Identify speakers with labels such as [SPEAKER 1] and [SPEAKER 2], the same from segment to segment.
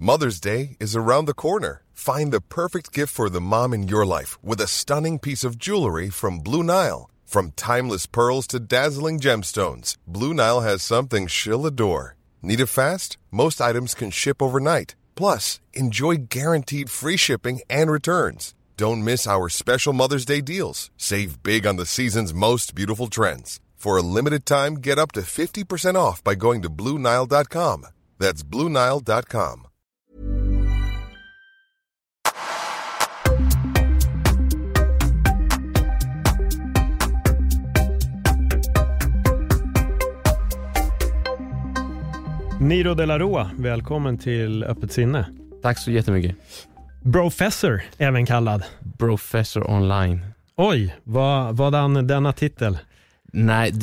[SPEAKER 1] Mother's Day is around the corner. Find the perfect gift for the mom in your life with a stunning piece of jewelry from Blue Nile. From timeless pearls to dazzling gemstones, Blue Nile has something she'll adore. Need it fast? Most items can ship overnight. Plus, enjoy guaranteed free shipping and returns. Don't miss our special Mother's Day deals. Save big on the season's most beautiful trends. For a limited time, get up to 50% off by going to BlueNile.com. That's BlueNile.com.
[SPEAKER 2] Niro de la Rua, välkommen till Öppet sinne.
[SPEAKER 3] Tack så jättemycket.
[SPEAKER 2] Brofessor, även kallad.
[SPEAKER 3] Professor online.
[SPEAKER 2] Oj, vad denna titel?
[SPEAKER 3] Nej,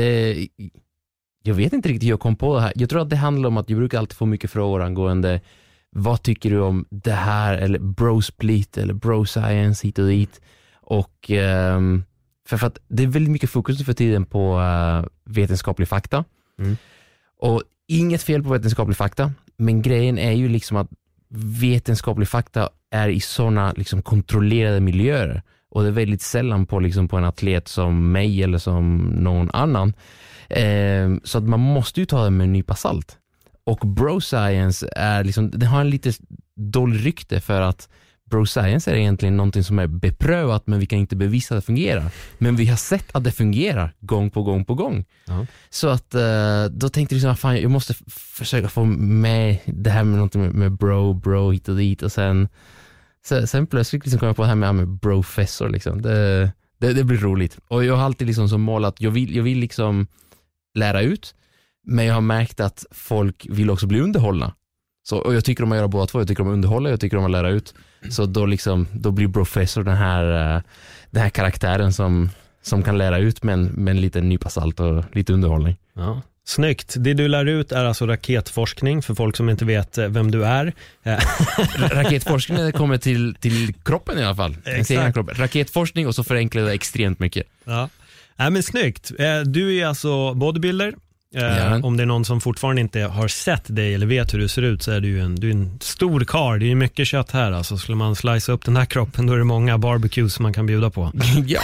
[SPEAKER 3] jag vet inte riktigt hur jag kom på det här. Jag tror att det handlar om att jag brukar alltid få mycket frågor angående vad tycker du om det här, eller bro-split eller bro-science hit och dit. Och för att det är väldigt mycket fokus för tiden på vetenskaplig fakta. Och inget fel på vetenskaplig fakta, men grejen är ju liksom att vetenskaplig fakta är i sådana liksom kontrollerade miljöer, och det är väldigt sällan på en atlet som mig eller som någon annan, så att man måste ju ta det med en nypa salt. Och bro science är liksom, det har en lite dålig rykte för att bro science är egentligen någonting som är beprövat, men vi kan inte bevisa att det fungerar. Men vi har sett att det fungerar gång på gång på gång. Uh-huh. Så att då tänkte jag fan, jag måste försöka få med det här med någonting med bro hit och dit, och sen plötsligt liksom kom jag på det här med brofessor liksom. Det blir roligt. Och jag har alltid liksom som mål att jag vill liksom lära ut, men jag har märkt att folk vill också bli underhållna. Så, och jag tycker om att göra båda två. Jag tycker om att underhålla, jag tycker om att lära ut. Så då blir professor den här karaktären som kan lära ut, men med en liten nypa salt och lite underhållning.
[SPEAKER 2] Ja. Snyggt. Det du lär ut är alltså raketforskning, för folk som inte vet vem du är.
[SPEAKER 3] Raketforskning kommer till kroppen i alla fall. Exakt. Raketforskning, och så förenklar det extremt mycket.
[SPEAKER 2] Ja. Men snyggt. Du är alltså bodybuilder. Om det är någon som fortfarande inte har sett dig eller vet hur du ser ut, så är du är en stor karl. Det är ju mycket kött här. Alltså, skulle man slice upp den här kroppen, då är det många barbecues man kan bjuda på.
[SPEAKER 3] Ja,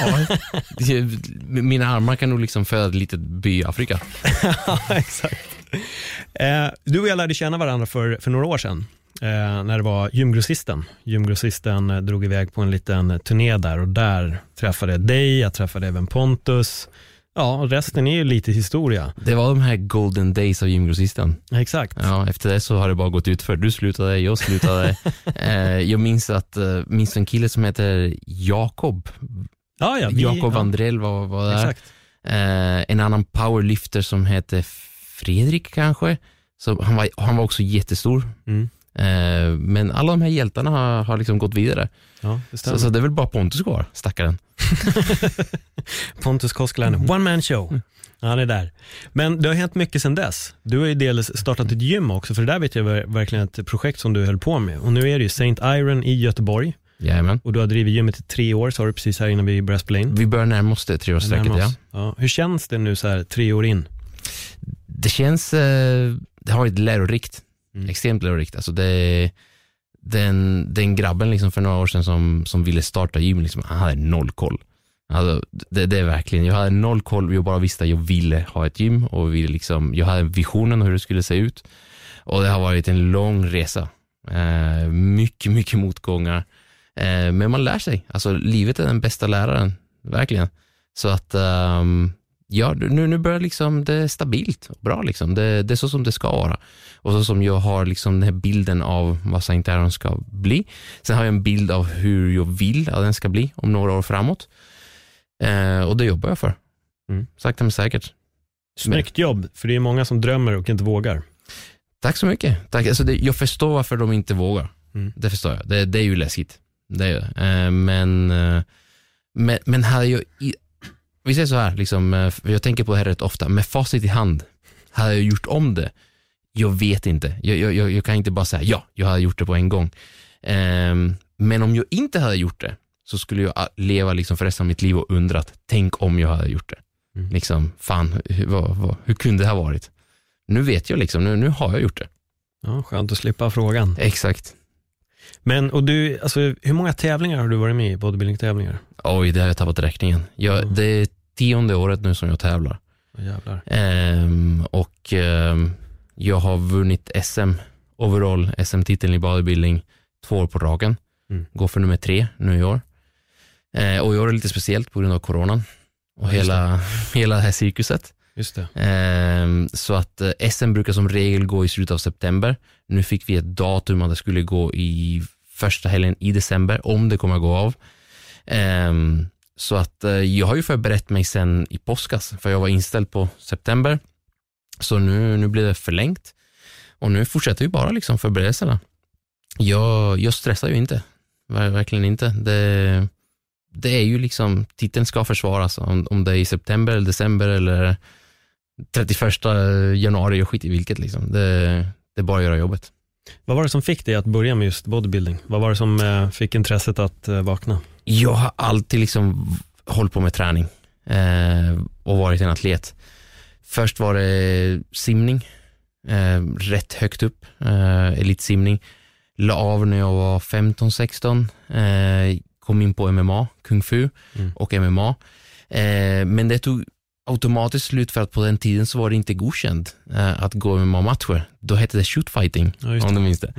[SPEAKER 3] mina armar kan nog liksom föda ett litet by i Afrika.
[SPEAKER 2] Ja, exakt. Du och jag lärde känna varandra för några år sedan, när det var Gymgrossisten. Gymgrossisten drog iväg på en liten turné där, och där träffade jag dig, jag träffade även Pontus. Ja, och resten är ju lite historia.
[SPEAKER 3] Det var de här golden days av Gymgrossisten.
[SPEAKER 2] Exakt.
[SPEAKER 3] Ja, efter det så har det bara gått ut för. Du slutade, jag slutade. Jag minns en kille som heter Jakob.
[SPEAKER 2] Ja,
[SPEAKER 3] Jakob Andrell var där.
[SPEAKER 2] Exakt.
[SPEAKER 3] En annan powerlifter som heter Fredrik kanske. Så han var också jättestor. Men alla de här hjältarna har liksom gått vidare.
[SPEAKER 2] Ja,
[SPEAKER 3] så det är väl bara Pontus kvar, stackaren.
[SPEAKER 2] Pontus Koskelainen, one man show. Ja, det är där. Men det har hänt mycket sedan dess. Du har ju dels startat ett gym också, för det där vet jag verkligen ett projekt som du höll på med. Och nu är det ju Saint Iron i Göteborg.
[SPEAKER 3] Jajamän.
[SPEAKER 2] Och du har drivit gymmet i 3 år, sa du precis här innan vi började spela in.
[SPEAKER 3] Vi börjar närma oss det 3-årssträcket,
[SPEAKER 2] ja. Hur känns det nu så här 3 år in?
[SPEAKER 3] Det känns, det har varit lärorikt. Extremt lärorikt. Alltså den grabben liksom för några år sedan som ville starta gym, liksom, han hade 0 koll. Alltså, det är verkligen, jag hade 0 koll. Jag bara visste att jag ville ha ett gym, och jag hade visionen hur det skulle se ut. Och det har varit en lång resa. Mycket motgångar. Men man lär sig. Alltså, livet är den bästa läraren. Verkligen. Så att nu börjar liksom det är stabilt och bra liksom. Det är så som det ska vara. Och så som jag har liksom den här bilden av vad Saint Iron ska bli. Sen har jag en bild av hur jag vill att den ska bli om några år framåt. Och det jobbar jag för. Sakta men säkert.
[SPEAKER 2] Snyggt jobb, för det är många som drömmer och inte vågar.
[SPEAKER 3] Tack så mycket. Tack. Alltså jag förstår varför de inte vågar. Det förstår jag. Det är ju läskigt. Det är det. Men hade jag... Vi säger så här, liksom, jag tänker på det här rätt ofta. Med facit i hand, hade jag gjort om det? Jag vet inte. Jag kan inte bara säga ja, jag hade gjort det på en gång. Men om jag inte hade gjort det, så skulle jag leva liksom för resten av mitt liv och undrat, tänk om jag hade gjort det. Liksom, fan, hur kunde det ha varit? Nu vet jag liksom, nu har jag gjort det.
[SPEAKER 2] Ja, skönt att slippa frågan.
[SPEAKER 3] Exakt.
[SPEAKER 2] Men, och du, alltså, hur många tävlingar har du varit med i, bodybuilding-tävlingar?
[SPEAKER 3] Oj, det har jag tappat räkningen. Det är 10:e året nu som jag tävlar.
[SPEAKER 2] Jävlar.
[SPEAKER 3] Och jag har vunnit SM overall, SM-titeln i bodybuilding 2 år på raken. Går för nummer 3 nu i år. Och i år är det lite speciellt på grund av coronan och hela det här cirkuset.
[SPEAKER 2] Just det.
[SPEAKER 3] Så att SM brukar som regel gå i slutet av september. Nu fick vi ett datum att det skulle gå i första helgen i december, om det kommer att gå av. Så att jag har ju förberett mig sen i påskas, för jag var inställd på september. Så nu blir det förlängt. Och nu fortsätter ju bara liksom förberedelserna. Jag stressar ju inte. Verkligen inte. Det är ju liksom, titeln ska försvaras. Om det är i september eller december eller 31 januari, jag skit i vilket liksom. Det är bara att göra jobbet.
[SPEAKER 2] Vad var det som fick dig att börja med just bodybuilding? Vad var det som fick intresset att vakna? Jag
[SPEAKER 3] har alltid liksom hållit på med träning och varit en atlet. Först var det simning, rätt högt upp, elitsimning. La av när jag var 15-16, kom in på MMA, kung fu och MMA. Men det tog automatiskt slut för att på den tiden så var det inte godkänd att gå MMA-matcher. Då hette det shootfighting, om du minns det.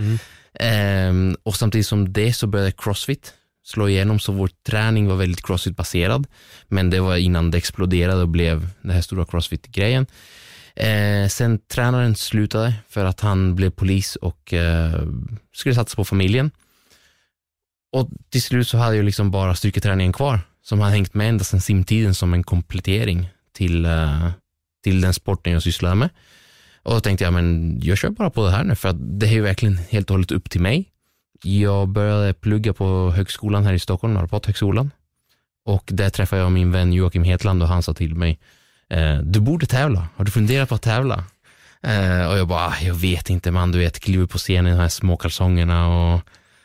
[SPEAKER 3] Och samtidigt som det så började CrossFit slå igenom, så vår träning var väldigt CrossFit-baserad. Men det var innan det exploderade och blev den här stora CrossFit-grejen. Sen tränaren slutade för att han blev polis och skulle satsa på familjen. Och till slut så hade jag liksom bara styrketräningen kvar, som hade hängt med ända sedan simtiden som en komplettering till den sporten jag sysslade med. Och då tänkte jag, men jag kör bara på det här nu, för att det är ju verkligen helt och hållet upp till mig. Jag började plugga på högskolan här i Stockholm, Norrpott-högskolan. Och där träffade jag min vän Joakim Hetland och han sa till mig, du borde tävla. Har du funderat på att tävla? Och jag bara, jag vet inte man, du vet, kliver på scenen i de här små kalsongerna och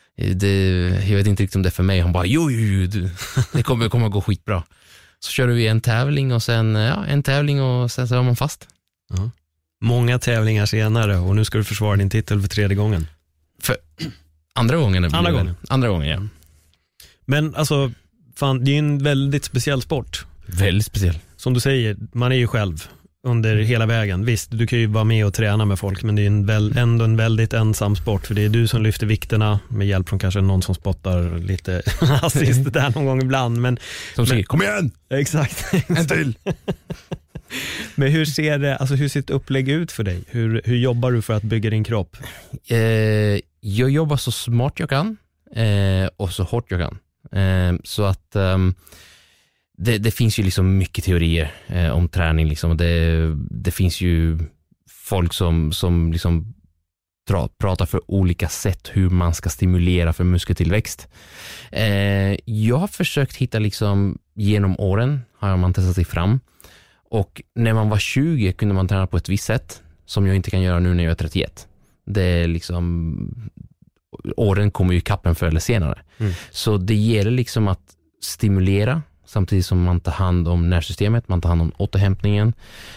[SPEAKER 3] jag vet inte riktigt om det är för mig. Han bara, jo, det kommer att gå skitbra. Så körde vi en tävling och sen så var man fast.
[SPEAKER 2] Ja. Många tävlingar senare och nu ska du försvara din titel för 3:e gången.
[SPEAKER 3] För andra gången. Andra gången, ja.
[SPEAKER 2] Men alltså, fan, det är ju en väldigt speciell sport.
[SPEAKER 3] Väldigt speciell.
[SPEAKER 2] Som du säger, man är ju själv under hela vägen. Visst, du kan ju vara med och träna med folk, men det är ändå en väldigt ensam sport, för det är du som lyfter vikterna med hjälp från kanske någon som spottar lite assist där någon gång ibland. Men
[SPEAKER 3] säger, kom igen!
[SPEAKER 2] Exakt.
[SPEAKER 3] En till!
[SPEAKER 2] Men hur ser ett upplägg ut för dig? Hur jobbar du för att bygga din kropp?
[SPEAKER 3] Jag jobbar så smart jag kan och så hårt jag kan. Så att det finns ju liksom mycket teorier om träning liksom. Det finns ju folk som liksom pratar för olika sätt hur man ska stimulera för muskeltillväxt. Jag har försökt hitta liksom, genom åren har man testat sig fram, och när man var 20 kunde man träna på ett visst sätt som jag inte kan göra nu när jag är 31. Det är liksom, åren kommer ju kappen förr eller senare. Så det gäller liksom att stimulera samtidigt som man tar hand om nervsystemet, man tar hand om återhämtningen.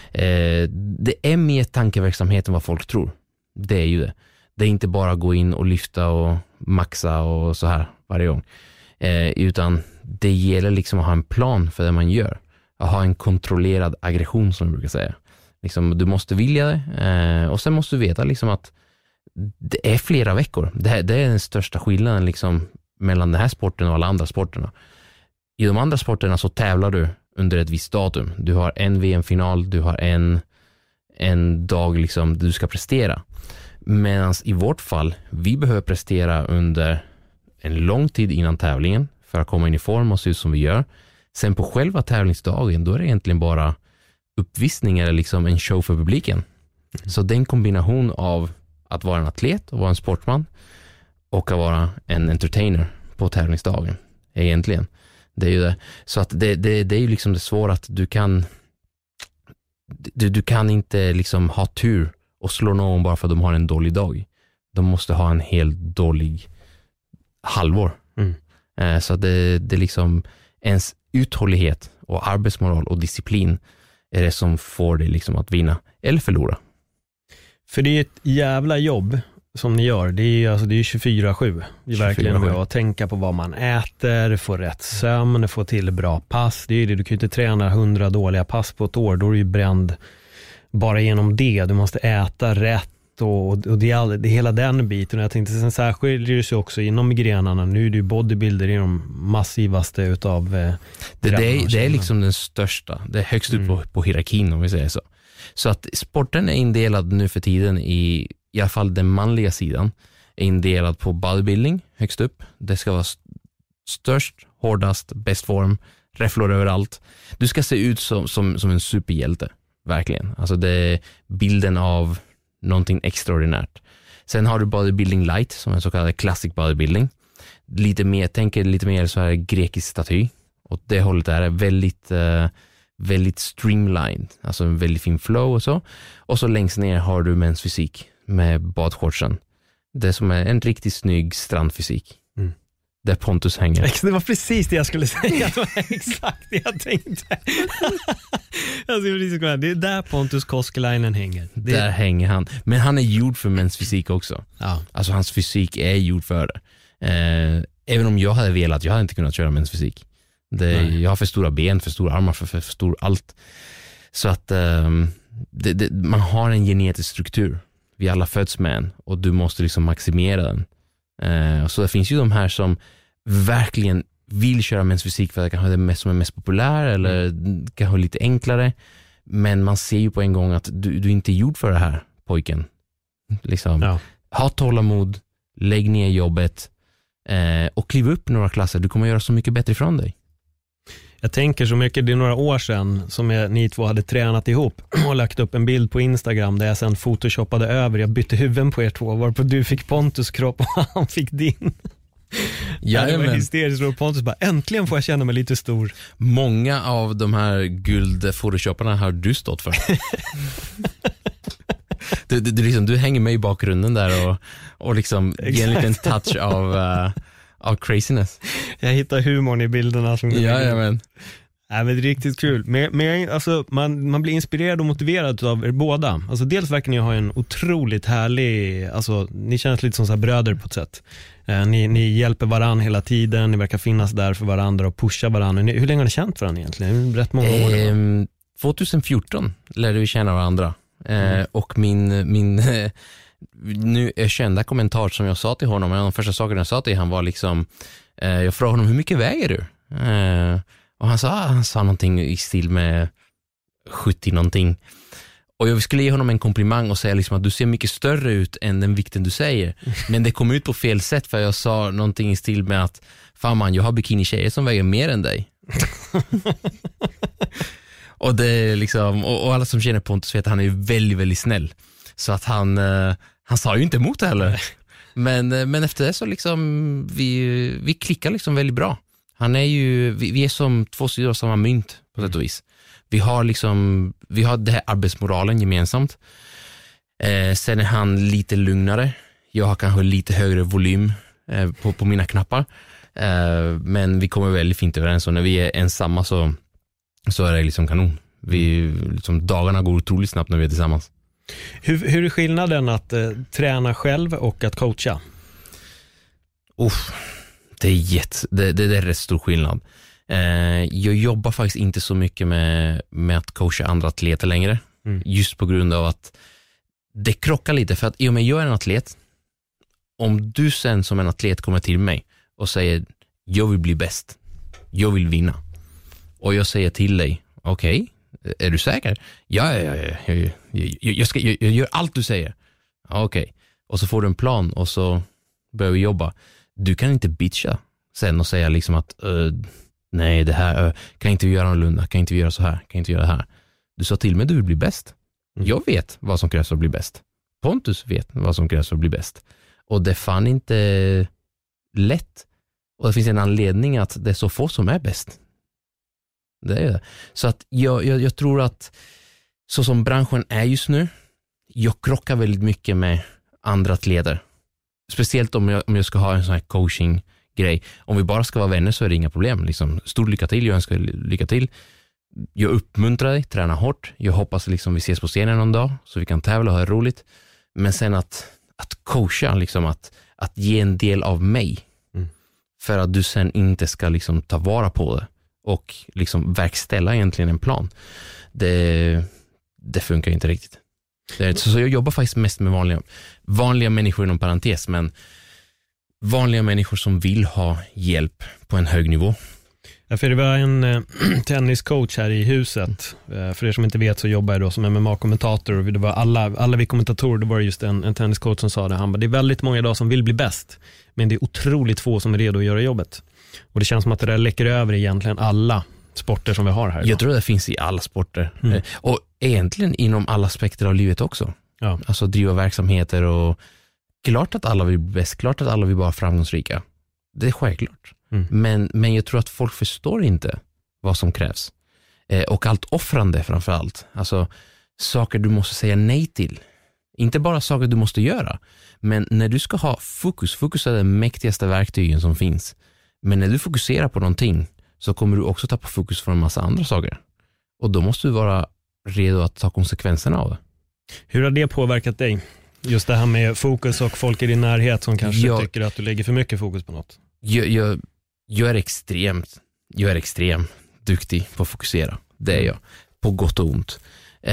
[SPEAKER 3] Det är mer tankeverksamhet än vad folk tror. Det är ju det. Det är inte bara gå in och lyfta och maxa och så här varje gång. Utan det gäller liksom att ha en plan för det man gör. Att ha en kontrollerad aggression, som jag brukar säga. Liksom, du måste vilja det. Och sen måste du veta liksom att det är flera veckor. Det är den största skillnaden liksom mellan den här sporten och alla andra sporterna. I de andra sporterna så tävlar du under ett visst datum. Du har en VM-final, du har en dag liksom du ska prestera. Medan i vårt fall, vi behöver prestera under en lång tid innan tävlingen för att komma in i form och se ut som vi gör. Sen på själva tävlingsdagen, då är det egentligen bara uppvisning eller liksom en show för publiken. Så den kombination av att vara en atlet och vara en sportman och att vara en entertainer på tävlingsdagen egentligen. Det är ju det. Så att det är ju liksom det svåra, att du kan inte liksom ha tur och slå någon bara för att de har en dålig dag. De måste ha en helt dålig halvår. Så det är liksom ens uthållighet och arbetsmoral och disciplin är det som får dig liksom att vinna eller förlora.
[SPEAKER 2] För det är ett jävla jobb som ni gör. Det är 24/7. Det är verkligen med att tänka på vad man äter, få rätt sömn, få till bra pass. Det är det. Du kan ju inte träna 100 dåliga pass på ett år. Då är du ju bränd bara genom det. Du måste äta rätt och det är hela den biten. Och jag tänkte sen särskilt det sig också inom grenarna. Nu är det ju bodybuilder i de massivaste utav
[SPEAKER 3] det är liksom den största. Det är högst upp på hierarkin om vi säger så. Så att sporten är indelad nu för tiden i alla fall den manliga sidan är indelad på bodybuilding högst upp. Det ska vara störst, hårdast, bäst form, räfflor överallt. Du ska se ut som en superhjälte, verkligen. Alltså det är bilden av någonting extraordinärt. Sen har du bodybuilding light som är så kallad classic bodybuilding. Lite mer så här grekisk staty. Och det hållet är väldigt streamlined. Alltså en väldigt fin flow och så. Och så längst ner har du mäns fysik med badshortsen. Det som är en riktigt snygg strandfysik. Där Pontus hänger.
[SPEAKER 2] Det var precis det jag skulle säga. Det var exakt det jag tänkte. Det är där Pontus Koskelainen hänger.
[SPEAKER 3] Där hänger han. Men han är gjord för mäns fysik också. Ja. Alltså hans fysik är gjord för det. Även om jag hade velat, jag hade inte kunnat köra mäns fysik. Jag har för stora ben, för stora armar, för stor allt. Så att man har en genetisk struktur. Vi alla föds med en och du måste liksom maximera den. Så det finns ju de här som verkligen vill köra mäns fysik för att det kanske är det som är mest populär eller kanske lite enklare. Men man ser ju på en gång att du inte är gjord för det här, pojken. Liksom, ha tålamod, lägg ner jobbet och kliv upp några klasser. Du kommer göra så mycket bättre ifrån dig.
[SPEAKER 2] Jag tänker så mycket, det är några år sedan som ni två hade tränat ihop och lagt upp en bild på Instagram där jag sen photoshoppade över. Jag bytte huvuden på er två, varpå du fick Pontus kropp och han fick din. Ja, det var hysteriskt och Pontus bara, äntligen får jag känna mig lite stor.
[SPEAKER 3] Många av de här guld-photoshopparna har du stått för. Du hänger med i bakgrunden där och liksom ger en liten touch av craziness.
[SPEAKER 2] Jag hittar humorn i bilderna som
[SPEAKER 3] men.
[SPEAKER 2] Nej, men det är riktigt kul. Men alltså, man blir inspirerad och motiverad av er båda. Alltså, dels verkar ni ha en otroligt härlig, alltså, ni känns lite som så här bröder på ett sätt. Ni hjälper varann hela tiden, ni verkar finnas där för varandra och pusha varandra. Hur länge har ni känt varandra egentligen? Rätt många år.
[SPEAKER 3] 2014 lärde vi känna varandra. Och min nu kända kommentar som jag sa till honom, en av de första sakerna jag sa till honom var liksom, jag frågade honom, hur mycket väger du? Och han sa någonting i stil med 70 någonting. Och jag skulle ge honom en komplimang och säga liksom att du ser mycket större ut än den vikten du säger. Men det kom ut på fel sätt för jag sa någonting i stil med att fan man, jag har bikini-tjejer som väger mer än dig. Och det är liksom, och alla som känner Pontus vet att han är väldigt, väldigt snäll. Så att han sa ju inte emot heller. Men efter det så liksom vi klickar liksom väldigt bra. Han är ju, vi är som två sidor av samma mynt på sätt och vis. Vi har det här arbetsmoralen gemensamt. Sen är han lite lugnare. Jag har kanske lite högre volym på mina knappar. Men vi kommer väldigt fint överens och när vi är ensamma så är det liksom kanon. Liksom, dagarna går otroligt snabbt när vi är tillsammans.
[SPEAKER 2] Hur är skillnaden att träna själv och att coacha?
[SPEAKER 3] Det är rätt stor skillnad. Jag jobbar faktiskt inte så mycket med att coacha andra atleter längre. Just på grund av att det krockar lite. För att i och med jag är en atlet, om du sen som en atlet kommer till mig och säger jag vill bli bäst, jag vill vinna, och jag säger till dig, okej, är du säker? Ja, jag gör allt du säger. Okej. Och så får du en plan och så börjar vi jobba. Du kan inte bitcha sen och säga liksom att nej, det här kan inte vi göra annorlunda, kan inte vi göra så här, kan inte vi göra det här. Du sa till mig att du vill bli bäst. Jag vet vad som krävs för att bli bäst. Pontus vet vad som krävs för att bli bäst. Och det fan inte lätt. Och det finns en anledning att det är så få som är bäst. Det är det. Så att jag tror att så som branschen är just nu, jag krockar väldigt mycket med andra atleter. Speciellt om jag ska ha en sån här coaching-grej. Om vi bara ska vara vänner så är det inga problem. Liksom, stor lycka till, jag önskar lycka till. Jag uppmuntrar dig, träna hårt. Jag hoppas liksom vi ses på scenen någon dag så vi kan tävla och ha det roligt. Men sen att coacha, liksom att ge en del av mig för att du sen inte ska liksom ta vara på det och liksom verkställa egentligen en plan. Det funkar inte riktigt. Så jag jobbar faktiskt mest med vanliga människor inom parentes, men vanliga människor som vill ha hjälp på en hög nivå.
[SPEAKER 2] Ja, för det var en tenniscoach här i huset. För er som inte vet så jobbar jag då som MMA-kommentator, och det var alla vi kommentatorer, det var just en tenniscoach som sa det. Han bara, det är väldigt många idag som vill bli bäst, men det är otroligt få som är redo att göra jobbet. Och det känns som att det där läcker över egentligen alla sporter som vi har här idag.
[SPEAKER 3] Jag tror det finns i alla sporter. Och egentligen inom alla aspekter av livet också.
[SPEAKER 2] Ja.
[SPEAKER 3] Alltså driva verksamheter, och klart att alla vill bli bäst, klart att alla vill vara framgångsrika. Det är självklart. Men jag tror att folk förstår inte vad som krävs. Och allt offrande framför allt. Alltså saker du måste säga nej till. Inte bara saker du måste göra. Men när du ska ha fokus är den mäktigaste verktygen som finns. Men när du fokuserar på någonting så kommer du också tappa fokus för en massa andra saker. Och då måste du vara redo att ta konsekvenserna av det. Hur
[SPEAKER 2] har det påverkat dig? Just det här med fokus och folk i din närhet som kanske tycker att du lägger för mycket fokus på något.
[SPEAKER 3] Jag är extremt duktig på att fokusera. Det är jag. På gott och ont.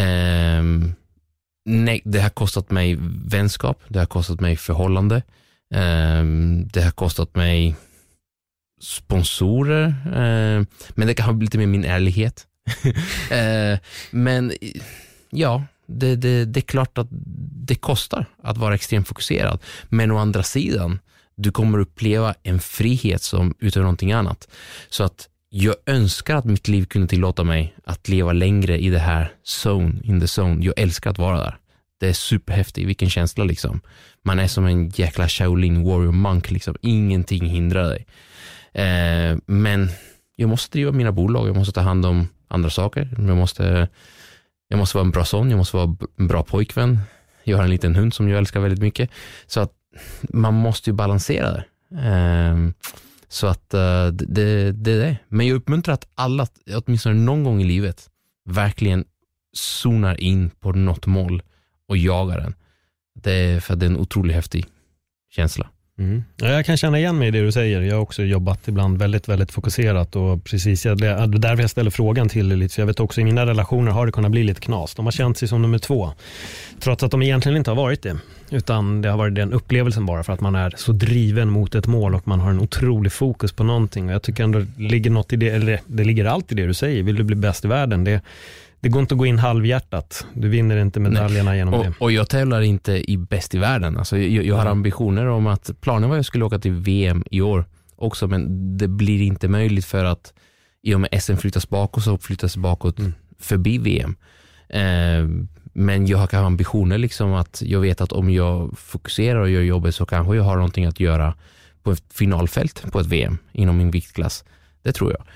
[SPEAKER 3] Nej, det har kostat mig vänskap. Det har kostat mig förhållande. Det har kostat mig sponsorer. Men det kan ha blivit lite med min ärlighet. Men ja, det är klart att det kostar att vara extremt fokuserad. Men å andra sidan, du kommer uppleva en frihet som utöver någonting annat. Så att jag önskar att mitt liv kunde tillåta mig att leva längre i det här in the zone. Jag älskar att vara där. Det är superhäftigt, vilken känsla liksom. Man är som en jäkla Shaolin warrior monk liksom. Ingenting hindrar dig. Men jag måste driva mina bolag, jag måste ta hand om andra saker. Jag måste vara en bra son, jag måste vara en bra pojkvän. Jag har en liten hund som jag älskar väldigt mycket. Så att man måste ju balansera det. Så att det är det. Men jag uppmuntrar att alla, åtminstone någon gång i livet, verkligen zonar in på något mål och jagar den. För det är en otroligt häftig känsla.
[SPEAKER 2] Ja, jag kan känna igen mig i det du säger. Jag har också jobbat ibland väldigt, väldigt fokuserat, och precis därför jag ställer frågan till lite. Så jag vet också, i mina relationer har det kunnat bli lite knas. De har känt sig som nummer 2, trots att de egentligen inte har varit det, utan det har varit den upplevelsen bara för att man är så driven mot ett mål och man har en otrolig fokus på någonting. Och jag tycker ändå det ligger något i det, eller det ligger allt i det du säger. Vill du bli bäst i världen, det går inte att gå in halvhjärtat. Du vinner inte medaljerna genom det.
[SPEAKER 3] Och jag tävlar inte i bäst i världen. Alltså jag har ambitioner om att planen var att jag skulle åka till VM i år också, men det blir inte möjligt för att i och med SM flyttas bakåt, så flyttas bakåt förbi VM. Men jag har kanske ambitioner liksom, att jag vet att om jag fokuserar och gör jobbet så kanske jag har någonting att göra på ett finalfält på ett VM inom min viktklass. Det tror jag.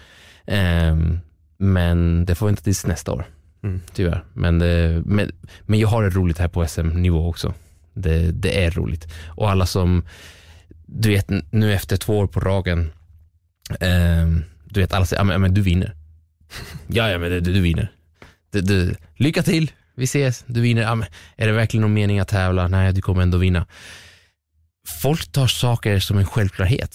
[SPEAKER 3] Men det får inte tills nästa år. Tyvärr. Men jag har det roligt här på SM-nivå också. Det är roligt. Och alla som, du vet, nu efter 2 år på raken, du vet, alla säger, men du vinner. Ja, men du vinner. Lycka till, vi ses, du vinner. Är det verkligen någon mening att tävla? Nej, du kommer ändå vinna. Folk tar saker som en självklarhet.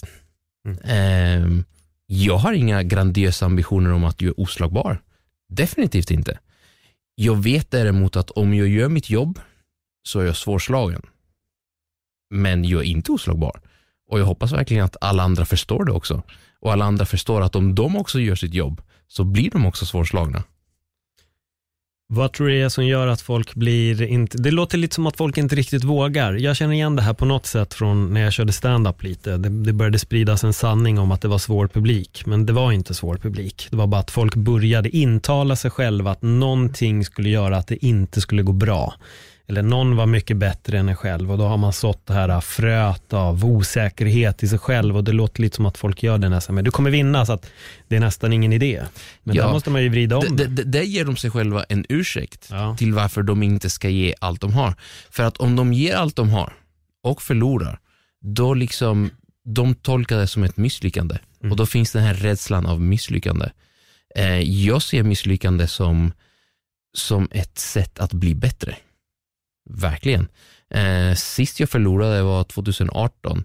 [SPEAKER 3] Jag har inga grandiösa ambitioner om att jag är oslagbar. Definitivt inte. Jag vet däremot att om jag gör mitt jobb så är jag svårslagen. Men jag är inte oslagbar. Och jag hoppas verkligen att alla andra förstår det också. Och alla andra förstår att om de också gör sitt jobb så blir de också svårslagna.
[SPEAKER 2] Vad tror du är som gör att folk blir inte... Det låter lite som att folk inte riktigt vågar. Jag känner igen det här på något sätt från när jag körde stand-up lite. Det började spridas en sanning om att det var svår publik. Men det var inte svår publik. Det var bara att folk började intala sig själva att någonting skulle göra att det inte skulle gå bra. Eller någon var mycket bättre än en själv. Och då har man sått det här fröet av osäkerhet i sig själv. Och det låter lite som att folk gör det nästan. Men du kommer vinna, så att det är nästan ingen idé. Men där måste man ju vrida om
[SPEAKER 3] det ger de sig själva en ursäkt till varför de inte ska ge allt de har. För att om de ger allt de har och förlorar, då liksom de tolkar det som ett misslyckande. Och då finns den här rädslan av misslyckande. Jag ser misslyckande som ett sätt att bli bättre. Verkligen. Sist jag förlorade var 2018.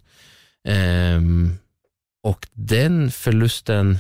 [SPEAKER 3] Och den förlusten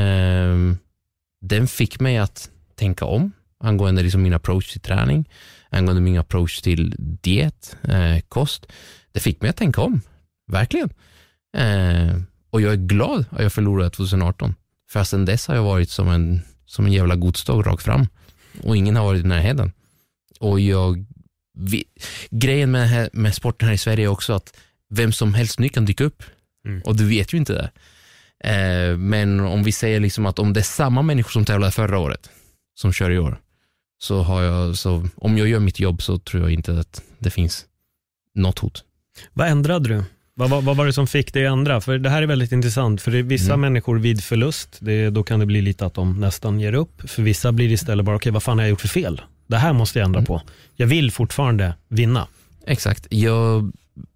[SPEAKER 3] den fick mig att tänka om angående liksom min approach till träning, angående min approach till diet, kost. Det fick mig att tänka om, verkligen. Och jag är glad att jag förlorade 2018. För sen dess har jag varit som en jävla godståg rakt fram. Och ingen har varit i närheten. Och grejen med sporten här i Sverige är också att vem som helst nu kan dyka upp. Och du vet ju inte det. Men om vi säger liksom att om det är samma människor som tävlade förra året som kör i år, så om jag gör mitt jobb så tror jag inte att det finns något hot.
[SPEAKER 2] Vad ändrade du? Vad var det som fick dig att ändra? För det här är väldigt intressant. För vissa människor vid förlust, då kan det bli lite att de nästan ger upp. För vissa blir det istället bara, okej, vad fan har jag gjort för fel? Det här måste jag ändra på. Jag vill fortfarande vinna.
[SPEAKER 3] Exakt. Jag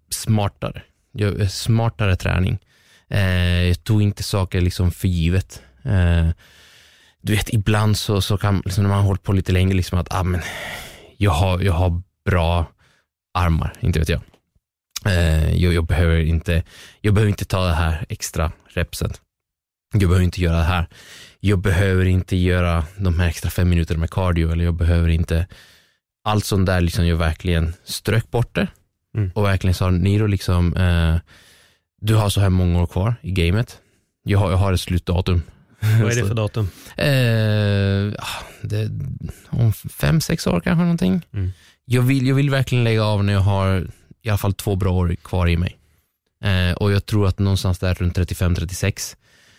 [SPEAKER 3] smartare träning. Jag tog inte saker liksom för givet. Du vet, ibland så kan liksom, när man har hållit på lite längre liksom att men jag har bra armar, inte vet jag. Jag behöver inte ta det här extra repsen. Jag behöver inte göra det här. Jag behöver inte göra de här extra 5 minuter med cardio, eller jag behöver inte allt sånt där liksom. Jag verkligen strök bort det och verkligen sa, Niro liksom, du har så här många år kvar i gamet. Jag har ett slutdatum.
[SPEAKER 2] Vad är det för datum?
[SPEAKER 3] Det om 5-6 år kanske någonting. Jag vill verkligen lägga av när jag har i alla fall 2 bra år kvar i mig. Och jag tror att någonstans där runt 35-36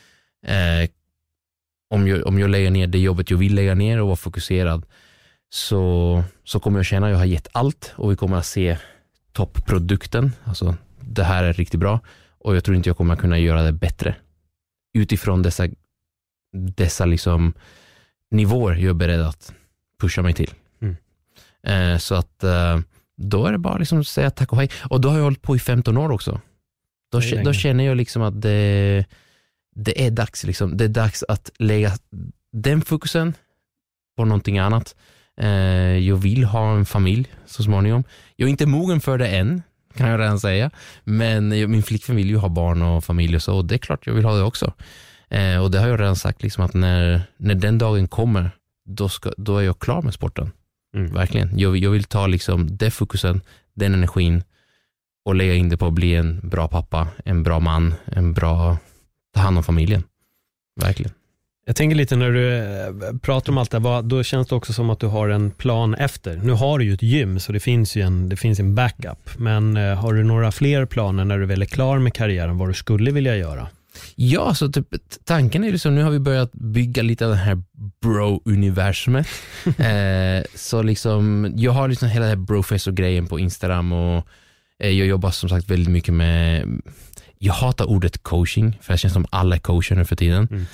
[SPEAKER 3] om jag lägger ner det jobbet jag vill lägga ner och vara fokuserad, så kommer jag känna att jag har gett allt, och vi kommer att se toppprodukten. Alltså, det här är riktigt bra, och jag tror inte jag kommer kunna göra det bättre utifrån dessa liksom nivåer jag är beredd att pusha mig till. Så att då är det bara liksom att säga tack och hej. Och då har jag hållit på i 15 år också. Då känner jag liksom att det är dags liksom. Det är dags att lägga den fokusen på någonting annat. Jag vill ha en familj så småningom. Jag är inte mogen för det än, kan jag redan säga. Men min flickvän vill ju ha barn och familj och så. Och det är klart jag vill ha det också. Och det har jag redan sagt liksom, att när den dagen kommer, då är jag klar med sporten. Verkligen. Jag vill ta liksom det fokusen, den energin, och lägga in det på att bli en bra pappa, en bra man, ta hand om familjen. Verkligen.
[SPEAKER 2] Jag tänker lite när du pratar om allt det här, då känns det också som att du har en plan efter. Nu har du ju ett gym, så det finns en backup. Men har du några fler planer när du väl är klar med karriären, vad du skulle vilja göra?
[SPEAKER 3] Ja, så typ, tanken är liksom, nu har vi börjat bygga lite av det här bro-universumet. Så liksom, jag har liksom hela det här brofessor-grejen på Instagram, och jag jobbar som sagt väldigt mycket med, jag hatar ordet coaching, för det känns som alla är coacher nu för tiden.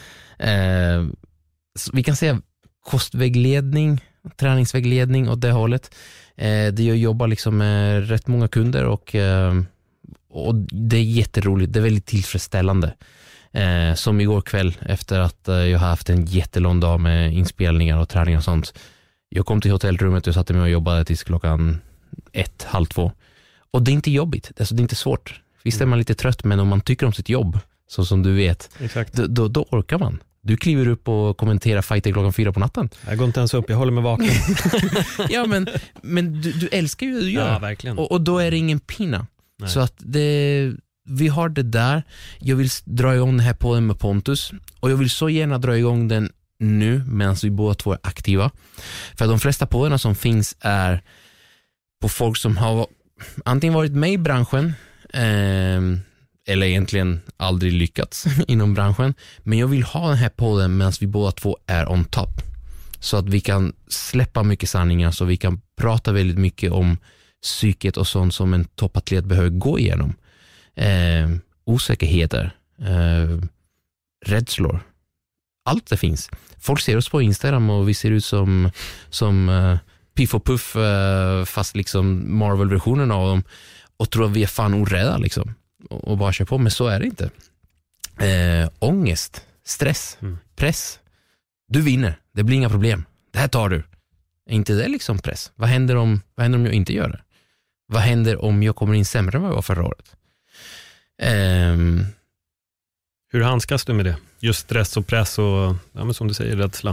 [SPEAKER 3] Så vi kan säga kostvägledning, träningsvägledning åt det hållet. Det jag jobbar liksom med rätt många kunder, och det är jätteroligt, det är väldigt tillfredsställande. Som igår kväll, efter att jag har haft en jättelång dag med inspelningar och träning och sånt. Jag kom till hotellrummet och satte mig och jobbade tills klockan 1, halv 2. Och det är inte jobbigt, alltså det är inte svårt. Visst är man lite trött, men om man tycker om sitt jobb, så som du vet, då orkar man. Du kliver upp och kommenterar fighter klockan 4 på natten. Jag
[SPEAKER 2] går inte ens upp, jag håller mig vaken.
[SPEAKER 3] Ja, men du älskar ju det du gör.
[SPEAKER 2] Ja, verkligen.
[SPEAKER 3] Och då är det ingen pina. Nej. Så att vi har det där. Jag vill dra igång det här podden med Pontus, och jag vill så gärna dra igång den nu medan vi båda två är aktiva. För de flesta poddarna som finns är på folk som har antingen varit med i branschen eller egentligen aldrig lyckats inom branschen. Men jag vill ha den här podden medan vi båda två är on top, så att vi kan släppa mycket sanningar, så vi kan prata väldigt mycket om psyket och sånt som en toppatlet behöver gå igenom. Osäkerheter, rädslor, allt det finns. Folk ser oss på Instagram och vi ser ut som Piff och Puff, fast liksom Marvel-versionen av dem, och tror att vi är fan orädda liksom, och bara kör på. Men så är det inte. Ångest, stress, press. Du vinner, det blir inga problem. Det här tar du. Är inte det liksom press? Vad händer om jag inte gör det? Vad händer om jag kommer in sämre än vad jag var förra året?
[SPEAKER 2] Hur handskas du med det? Just stress och press och, ja, men som du säger, rädsla.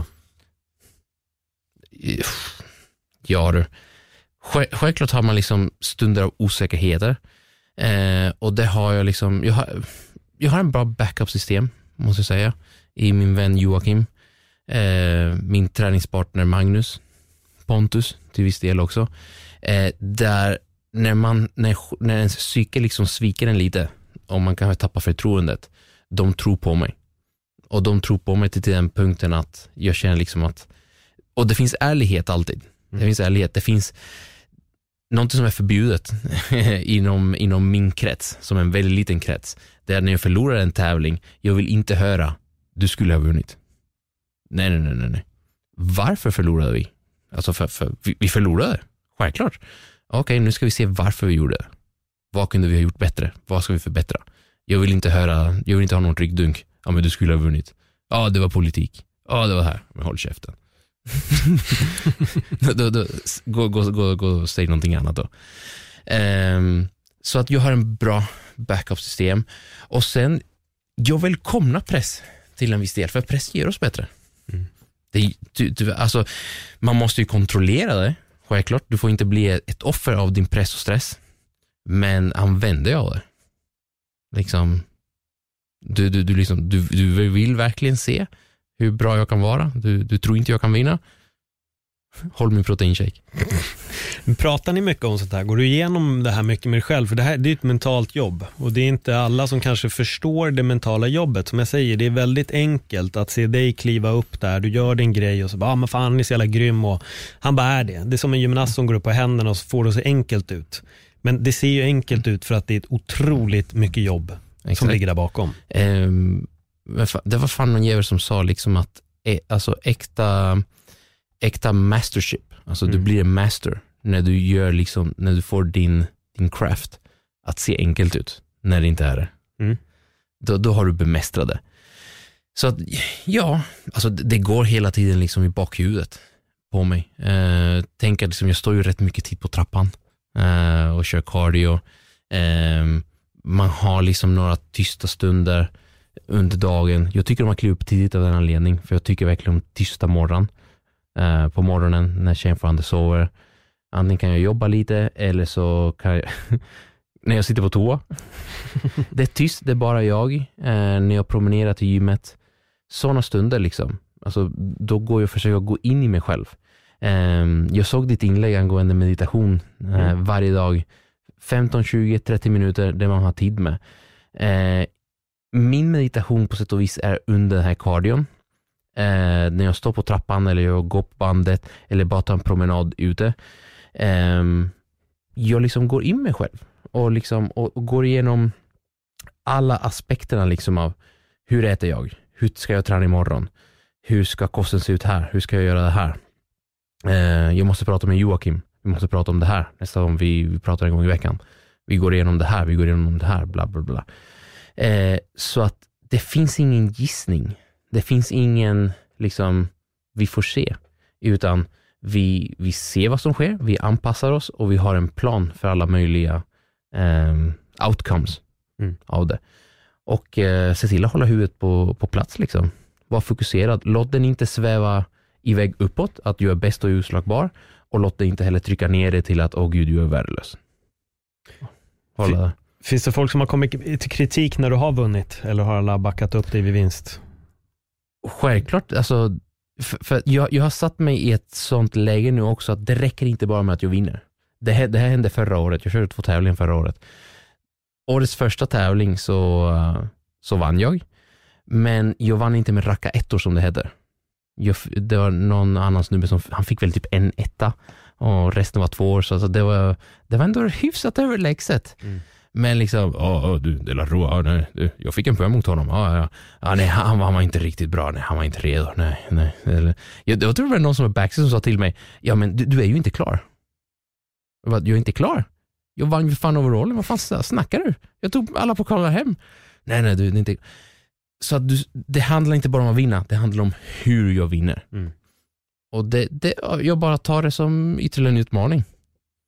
[SPEAKER 3] Ja, du. Självklart har man liksom stunder av osäkerheter. Och det har jag liksom... Jag har en bra backup-system, måste jag säga, i min vän Joakim. Min träningspartner Magnus. Pontus, till viss del också. Där när ens psyke liksom sviker en lite, och man kan tappa förtroendet, de tror på mig. Och de tror på mig till den punkten att jag känner liksom att, och det finns ärlighet alltid. Det finns ärlighet. Det finns något som är förbjudet inom min krets, som en väldigt liten krets. Det är när jag förlorar en tävling, jag vill inte höra du skulle ha vunnit. Nej. Varför förlorade vi? Alltså för vi förlorade. Självklart. Okej, nu ska vi se varför vi gjorde det. Vad kunde vi ha gjort bättre? Vad ska vi förbättra? Jag vill inte ha någon ryggdunk. Ja, men du skulle ha vunnit. Ja, det var politik. Ja, det var här. Men håll käften. Gå och säg någonting annat då. Så att jag har en bra backup-system. Och sen, jag välkomnar press till en viss del, för press ger oss bättre. Alltså, man måste ju kontrollera det. Självklart, du får inte bli ett offer av din press och stress. Men använder jag det? Liksom, du vill verkligen se hur bra jag kan vara. Du tror inte jag kan vinna. Håll min proteinshake.
[SPEAKER 2] Pratar ni mycket om sånt här? Går du igenom det här mycket med dig själv? För det här, det är ett mentalt jobb. Och det är inte alla som kanske förstår det mentala jobbet. Som jag säger, det är väldigt enkelt att se dig kliva upp där. Du gör din grej och så bara, men fan, han är så jävla grym. Och han bara är det. Det är som en gymnast som går upp på händerna och så får det så enkelt ut. Men det ser ju enkelt ut för att det är ett otroligt mycket jobb. Exakt. Som ligger där bakom.
[SPEAKER 3] Det var fan någon jävel som sa liksom att alltså äkta mastership, alltså du blir en master när du gör liksom, när du får din craft att se enkelt ut när det inte är det. Då har du bemästrat det. Så att, ja, alltså det går hela tiden liksom i bakhuvudet på mig. Tänk att liksom, jag står ju rätt mycket tid på trappan och kör cardio. Man har liksom några tysta stunder under dagen. Jag tycker de har klivit upp tidigt av den anledning, för jag tycker verkligen om tysta morgon. På morgonen när tjejen fortfarande sover. Antingen kan jag jobba lite, eller så kan jag när jag sitter på toa. Det är tyst, det är bara jag. När jag promenerar till gymmet. Sådana stunder liksom. Alltså, då går jag och försöker gå in i mig själv. Jag såg ditt inlägg angående meditation varje dag. 15, 20, 30 minuter, det man har tid med. Min meditation på sätt och vis är under den här cardion. När jag står på trappan eller jag går på bandet eller bara tar en promenad ute. Jag liksom går in mig själv och liksom och går igenom alla aspekterna liksom av hur äter jag? Hur ska jag träna imorgon? Hur ska kosten se ut här? Hur ska jag göra det här? Jag måste prata med Joakim. Vi måste prata om det här nästa gång vi pratar en gång i veckan. Vi går igenom det här, vi går igenom det här, bla bla bla. Så att det finns ingen gissning. Det finns ingen liksom vi får se, utan vi ser vad som sker, vi anpassar oss och vi har en plan för alla möjliga outcomes av det. Och se till att hålla huvudet på plats liksom. Var fokuserad. Låt den inte sväva iväg uppåt, att du är bäst och oslagbar, och låt den inte heller trycka ner det till att gud, du är värdelös. Hålla.
[SPEAKER 2] Finns det folk som har kommit till kritik när du har vunnit, eller har alla backat upp dig vid vinst?
[SPEAKER 3] Självklart, alltså för jag har satt mig i ett sånt läge nu också att det räcker inte bara med att jag vinner. Det här hände förra året. Jag körde 2 tävlingar förra året. Årets första tävling så vann jag. Men jag vann inte med racka ettor som det heter. Det var någon annan snubbe som han fick väl typ 1 etta och resten var 2 år, så alltså det var ändå hyfsat överlägset. Men liksom, du, det är roa, nej, du, jag fick en poäng mot honom. Nej, han var inte riktigt bra, nej, han var inte redo, nej. Jag tror det var någon som var backstage som sa till mig, ja men du är ju inte klar. Jag är inte klar. Jag vann ju fan overallen, vad fan snackar du? Jag tog alla pokaler hem. Nej, du är inte. Så att det handlar inte bara om att vinna, det handlar om hur jag vinner. Och jag bara tar det som ytterligare en utmaning.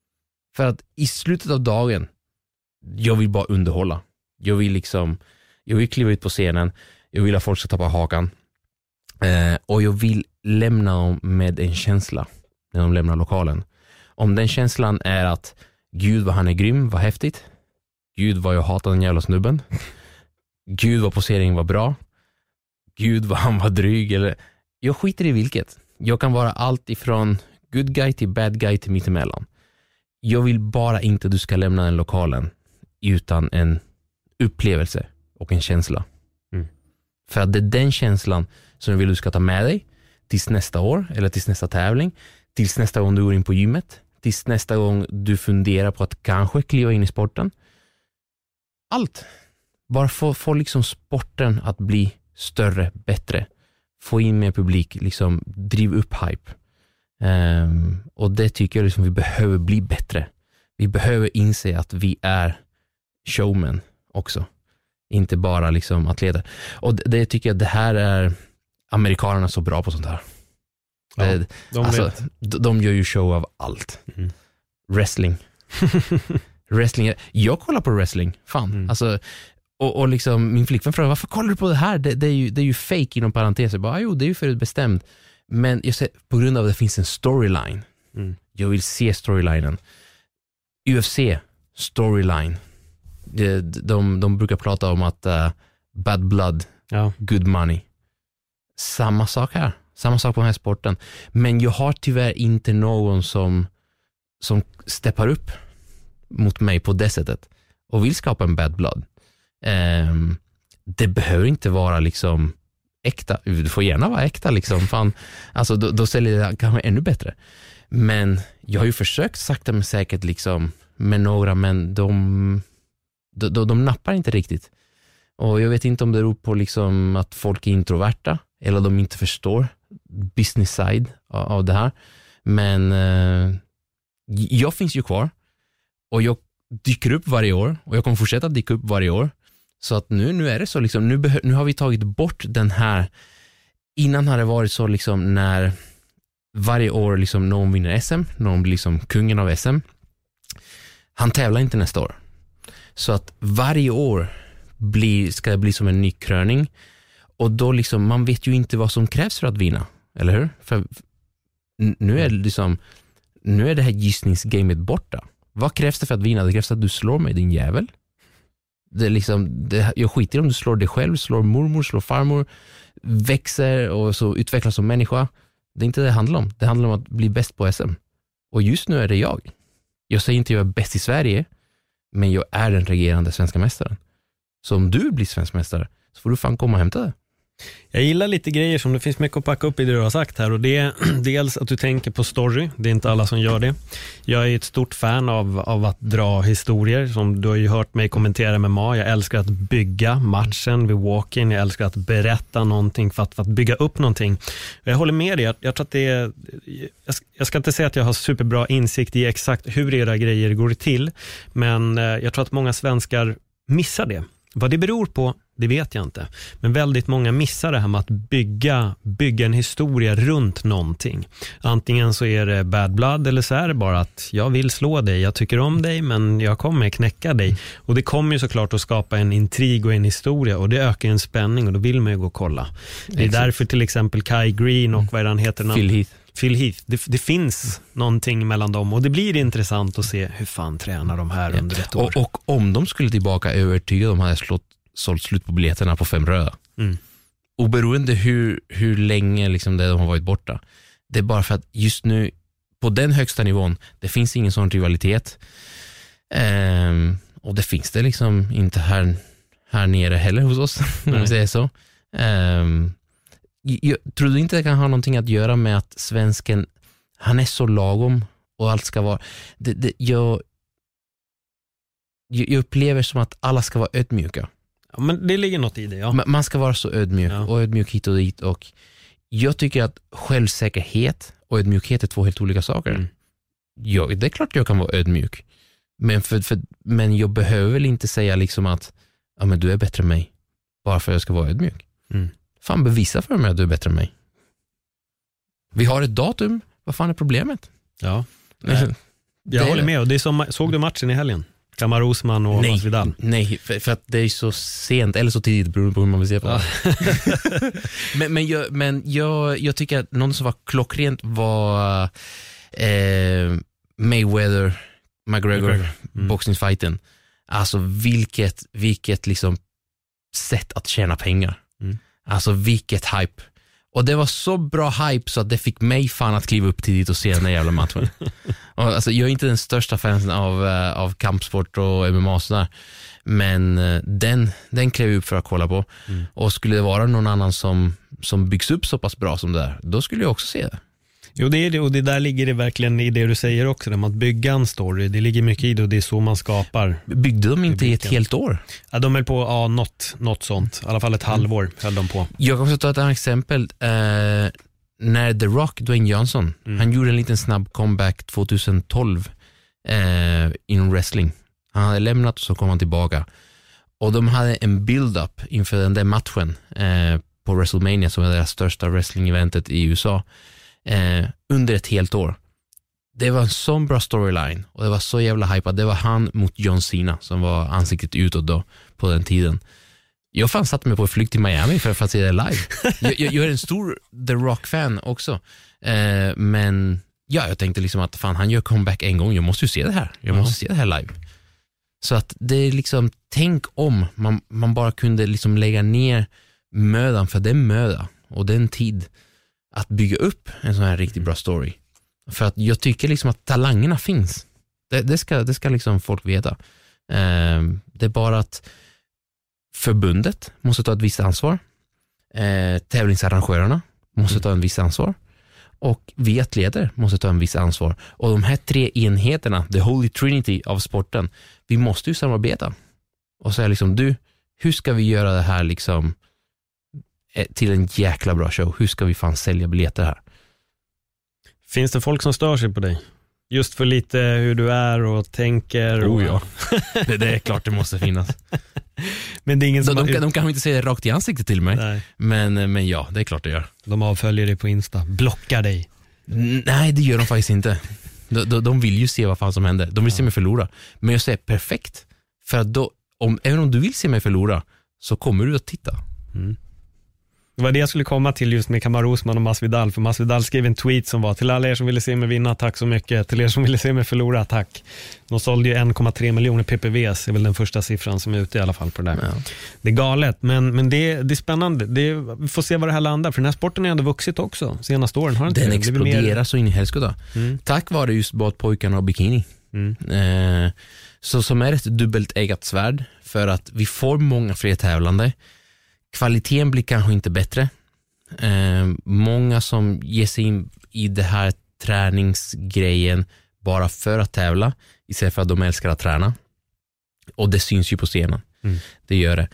[SPEAKER 3] För att i slutet av dagen, jag vill bara underhålla. Jag vill kliva ut på scenen. Jag vill att folk ska tappa hakan. Och jag vill lämna dem med en känsla när de lämnar lokalen. Om den känslan är att Gud vad han är grym, vad häftigt. Gud vad jag hatar den jävla snubben. Gud vad poseringen var bra. Gud vad han var dryg. Eller, jag skiter i vilket. Jag kan vara allt ifrån good guy till bad guy till mittemellan. Jag vill bara inte att du ska lämna den lokalen utan en upplevelse och en känsla. För att det är den känslan som jag vill du ska ta med dig tills nästa år eller tills nästa tävling, tills nästa gång du går in på gymmet, tills nästa gång du funderar på att kanske kliva in i sporten. Allt. Bara få liksom sporten att bli större, bättre. Få in mer publik, liksom driv upp hype. Och det tycker jag liksom vi behöver bli bättre. Vi behöver inse att vi är showmen också. Inte bara liksom atleter. Och det tycker jag, det här är amerikanerna så bra på sånt här. Ja, de gör ju show av allt. Wrestling. Wrestling. Jag kollar på wrestling. Fan. Alltså, och liksom min flickvän frågar, varför kollar du på det här? Det är ju fake inom parenteser. Bara, jo, det är ju förutbestämt. Men jag säger, på grund av att det finns en storyline. Jag vill se storylinen. UFC, storyline. De brukar prata om att bad blood, good money. Samma sak här. Samma sak på den här sporten. Men jag har tyvärr inte någon som steppar upp mot mig på det sättet och vill skapa en bad blood. Det behöver inte vara liksom äkta. Det får gärna vara äkta liksom. Fan. Alltså då säljer det kanske ännu bättre. Men jag har ju försökt sakta men säkert liksom med några, men de nappar inte riktigt. Och jag vet inte om det beror på liksom att folk är introverta eller de inte förstår business side av det här. Men jag finns ju kvar och jag dyker upp varje år och jag kommer fortsätta dyka upp varje år. Så att nu är det så liksom, nu har vi tagit bort den här. Innan har det varit så liksom när varje år liksom någon vinner SM, någon blir liksom kungen av SM. Han tävlar inte nästa år. Så att varje år ska det bli som en ny kröning. Och då liksom, man vet ju inte vad som krävs för att vinna. Eller hur? För nu är det här gissningsgamet borta. Vad krävs det för att vinna? Det krävs att du slår mig, din jävel. Det är liksom, jag skiter om du slår dig själv, slår mormor, slår farmor, växer och så utvecklas som människa. Det är inte det handlar om. Det handlar om att bli bäst på SM. Och just nu är det jag. Jag säger inte att jag är bäst i Sverige, men jag är den regerande svenska mästaren. Så om du blir svensk mästare så får du fan komma och hämta det.
[SPEAKER 2] Jag gillar lite grejer som det finns mycket att packa upp i det du har sagt här, och det är dels att du tänker på story. Det är inte alla som gör det. Jag är ett stort fan av att dra historier, som du har ju hört mig kommentera med Ma. Jag älskar att bygga matchen vid walk-in. Jag älskar att berätta någonting för att bygga upp någonting. Jag håller med dig. Jag tror att det är, jag ska inte säga att jag har superbra insikt i exakt hur era grejer går till, men jag tror att många svenskar missar det. Vad det beror på, det vet jag inte. Men väldigt många missar det här med att bygga en historia runt någonting. Antingen så är det bad blood, eller så är det bara att jag vill slå dig, jag tycker om dig, men jag kommer knäcka dig. Och det kommer ju såklart att skapa en intrig och en historia, och det ökar en spänning, och då vill man ju gå och kolla. Det är därför till exempel Kai Green och vad är han heter? Phil Heath. Det finns någonting mellan dem, och det blir intressant att se hur fan tränar de här under ett år.
[SPEAKER 3] Och om de skulle tillbaka övertygade, de hade sålt slut på biljetterna på 5 röda. Oberoende hur länge liksom de har varit borta. Det är bara för att just nu på den högsta nivån, det finns ingen sån rivalitet. Och det finns det liksom inte här nere heller hos oss, om vi säger så. Jag tror inte det kan ha någonting att göra med att svensken, han är så lagom och allt ska vara jag upplever som att alla ska vara ödmjuka.
[SPEAKER 2] Ja, men det ligger något i det, ja.
[SPEAKER 3] Man ska vara så ödmjuk, och ödmjuk hit och dit, och jag tycker att självsäkerhet och ödmjukhet är 2 helt olika saker. Det är klart jag kan vara ödmjuk, men jag behöver väl inte säga liksom att men du är bättre än mig bara för att jag ska vara ödmjuk. Fan, bevisa för mig att du är bättre än mig. Vi har ett datum. Vad fan är problemet?
[SPEAKER 2] Ja. Jag håller med, och det är som, såg du matchen i helgen? Kamaru Usman och Masvidal?
[SPEAKER 3] Nej, för att det är så sent eller så tidigt, beroende på hur man vill se på det. men jag tycker att någon som var klockrent var Mayweather McGregor boxningsfighten. Alltså vilket liksom sätt att tjäna pengar. Alltså vilket hype. Och det var så bra hype så att det fick mig fan att kliva upp tidigt och se den här jävla matchen. Och alltså, jag är inte den största fansen av kampsport och MMA sådär, men den klev upp för att kolla på. Och skulle det vara någon annan som byggs upp så pass bra som det där, då skulle jag också se det.
[SPEAKER 2] Jo, det är det, och det där ligger det verkligen i det du säger också, att bygga en story, det ligger mycket i det, och det är så man skapar.
[SPEAKER 3] Byggde de inte i ett helt år?
[SPEAKER 2] Ja, de höll på, något sånt, i alla fall ett halvår höll de på. Jag
[SPEAKER 3] kan också ta ett annat exempel, när The Rock, Dwayne Johnson, han gjorde en liten snabb comeback 2012 inom wrestling. Han hade lämnat och så kom han tillbaka, och de hade en build-up inför den där matchen på WrestleMania, som är deras största wrestling-eventet i USA, under ett helt år. Det var en sån bra storyline, och det var så jävla hypat. Det var han mot John Cena som var ansiktet utåt då på den tiden. Jag fan satt mig på flykt till Miami för att se det live. jag är en stor The Rock-fan också, men ja, jag tänkte liksom att fan, han gör comeback en gång, jag måste ju se det här. Jag måste se det här live. Så att det är liksom, tänk om man bara kunde liksom lägga ner mödan, för det är möda och det är en tid att bygga upp en sån här riktigt bra story. För att jag tycker liksom att talangerna finns. Det ska liksom folk veta. Det är bara att förbundet måste ta ett visst ansvar. Tävlingsarrangörerna måste ta en viss ansvar. Och vi atleter måste ta en viss ansvar. Och de här 3 enheterna, the holy trinity av sporten, vi måste ju samarbeta. Och säga liksom, hur ska vi göra det här liksom till en jäkla bra show? Hur ska vi fan sälja biljetter här?
[SPEAKER 2] Finns det folk som stör sig på dig? Just för lite hur du är och tänker?
[SPEAKER 3] Ja. Det är klart det måste finnas.
[SPEAKER 2] Men det är ingen som
[SPEAKER 3] de kan inte säga det rakt i ansiktet till mig. Nej. Men ja, det är klart det gör.
[SPEAKER 2] De avföljer dig på Insta, blockar dig.
[SPEAKER 3] Nej, det gör de faktiskt inte. De vill ju se vad fan som händer. De vill se mig förlora. Men jag säger perfekt. För att även om du vill se mig förlora, så kommer du att titta.
[SPEAKER 2] Det var det jag skulle komma till just med Kamaru Usman och Masvidal. För Masvidal skrev en tweet som var: till alla er som ville se mig vinna, tack så mycket. Till er som ville se mig förlora, tack. De sålde ju 1,3 miljoner PPVs, är väl den första siffran som är ute i alla fall på det där. Ja. Det är galet, men det är spännande. Vi får se vad det här landar, för den här sporten har ändå vuxit också senaste åren. Har
[SPEAKER 3] den exploderar så in i helskotta. Tack vare just badpojkarna och bikini. Så som är ett dubbeläggat svärd, för att vi får många fler tävlande. Kvaliteten blir kanske inte bättre. Många som ger sig in i det här träningsgrejen bara för att tävla, istället för att de älskar att träna. Och det syns ju på scenen. Det gör det.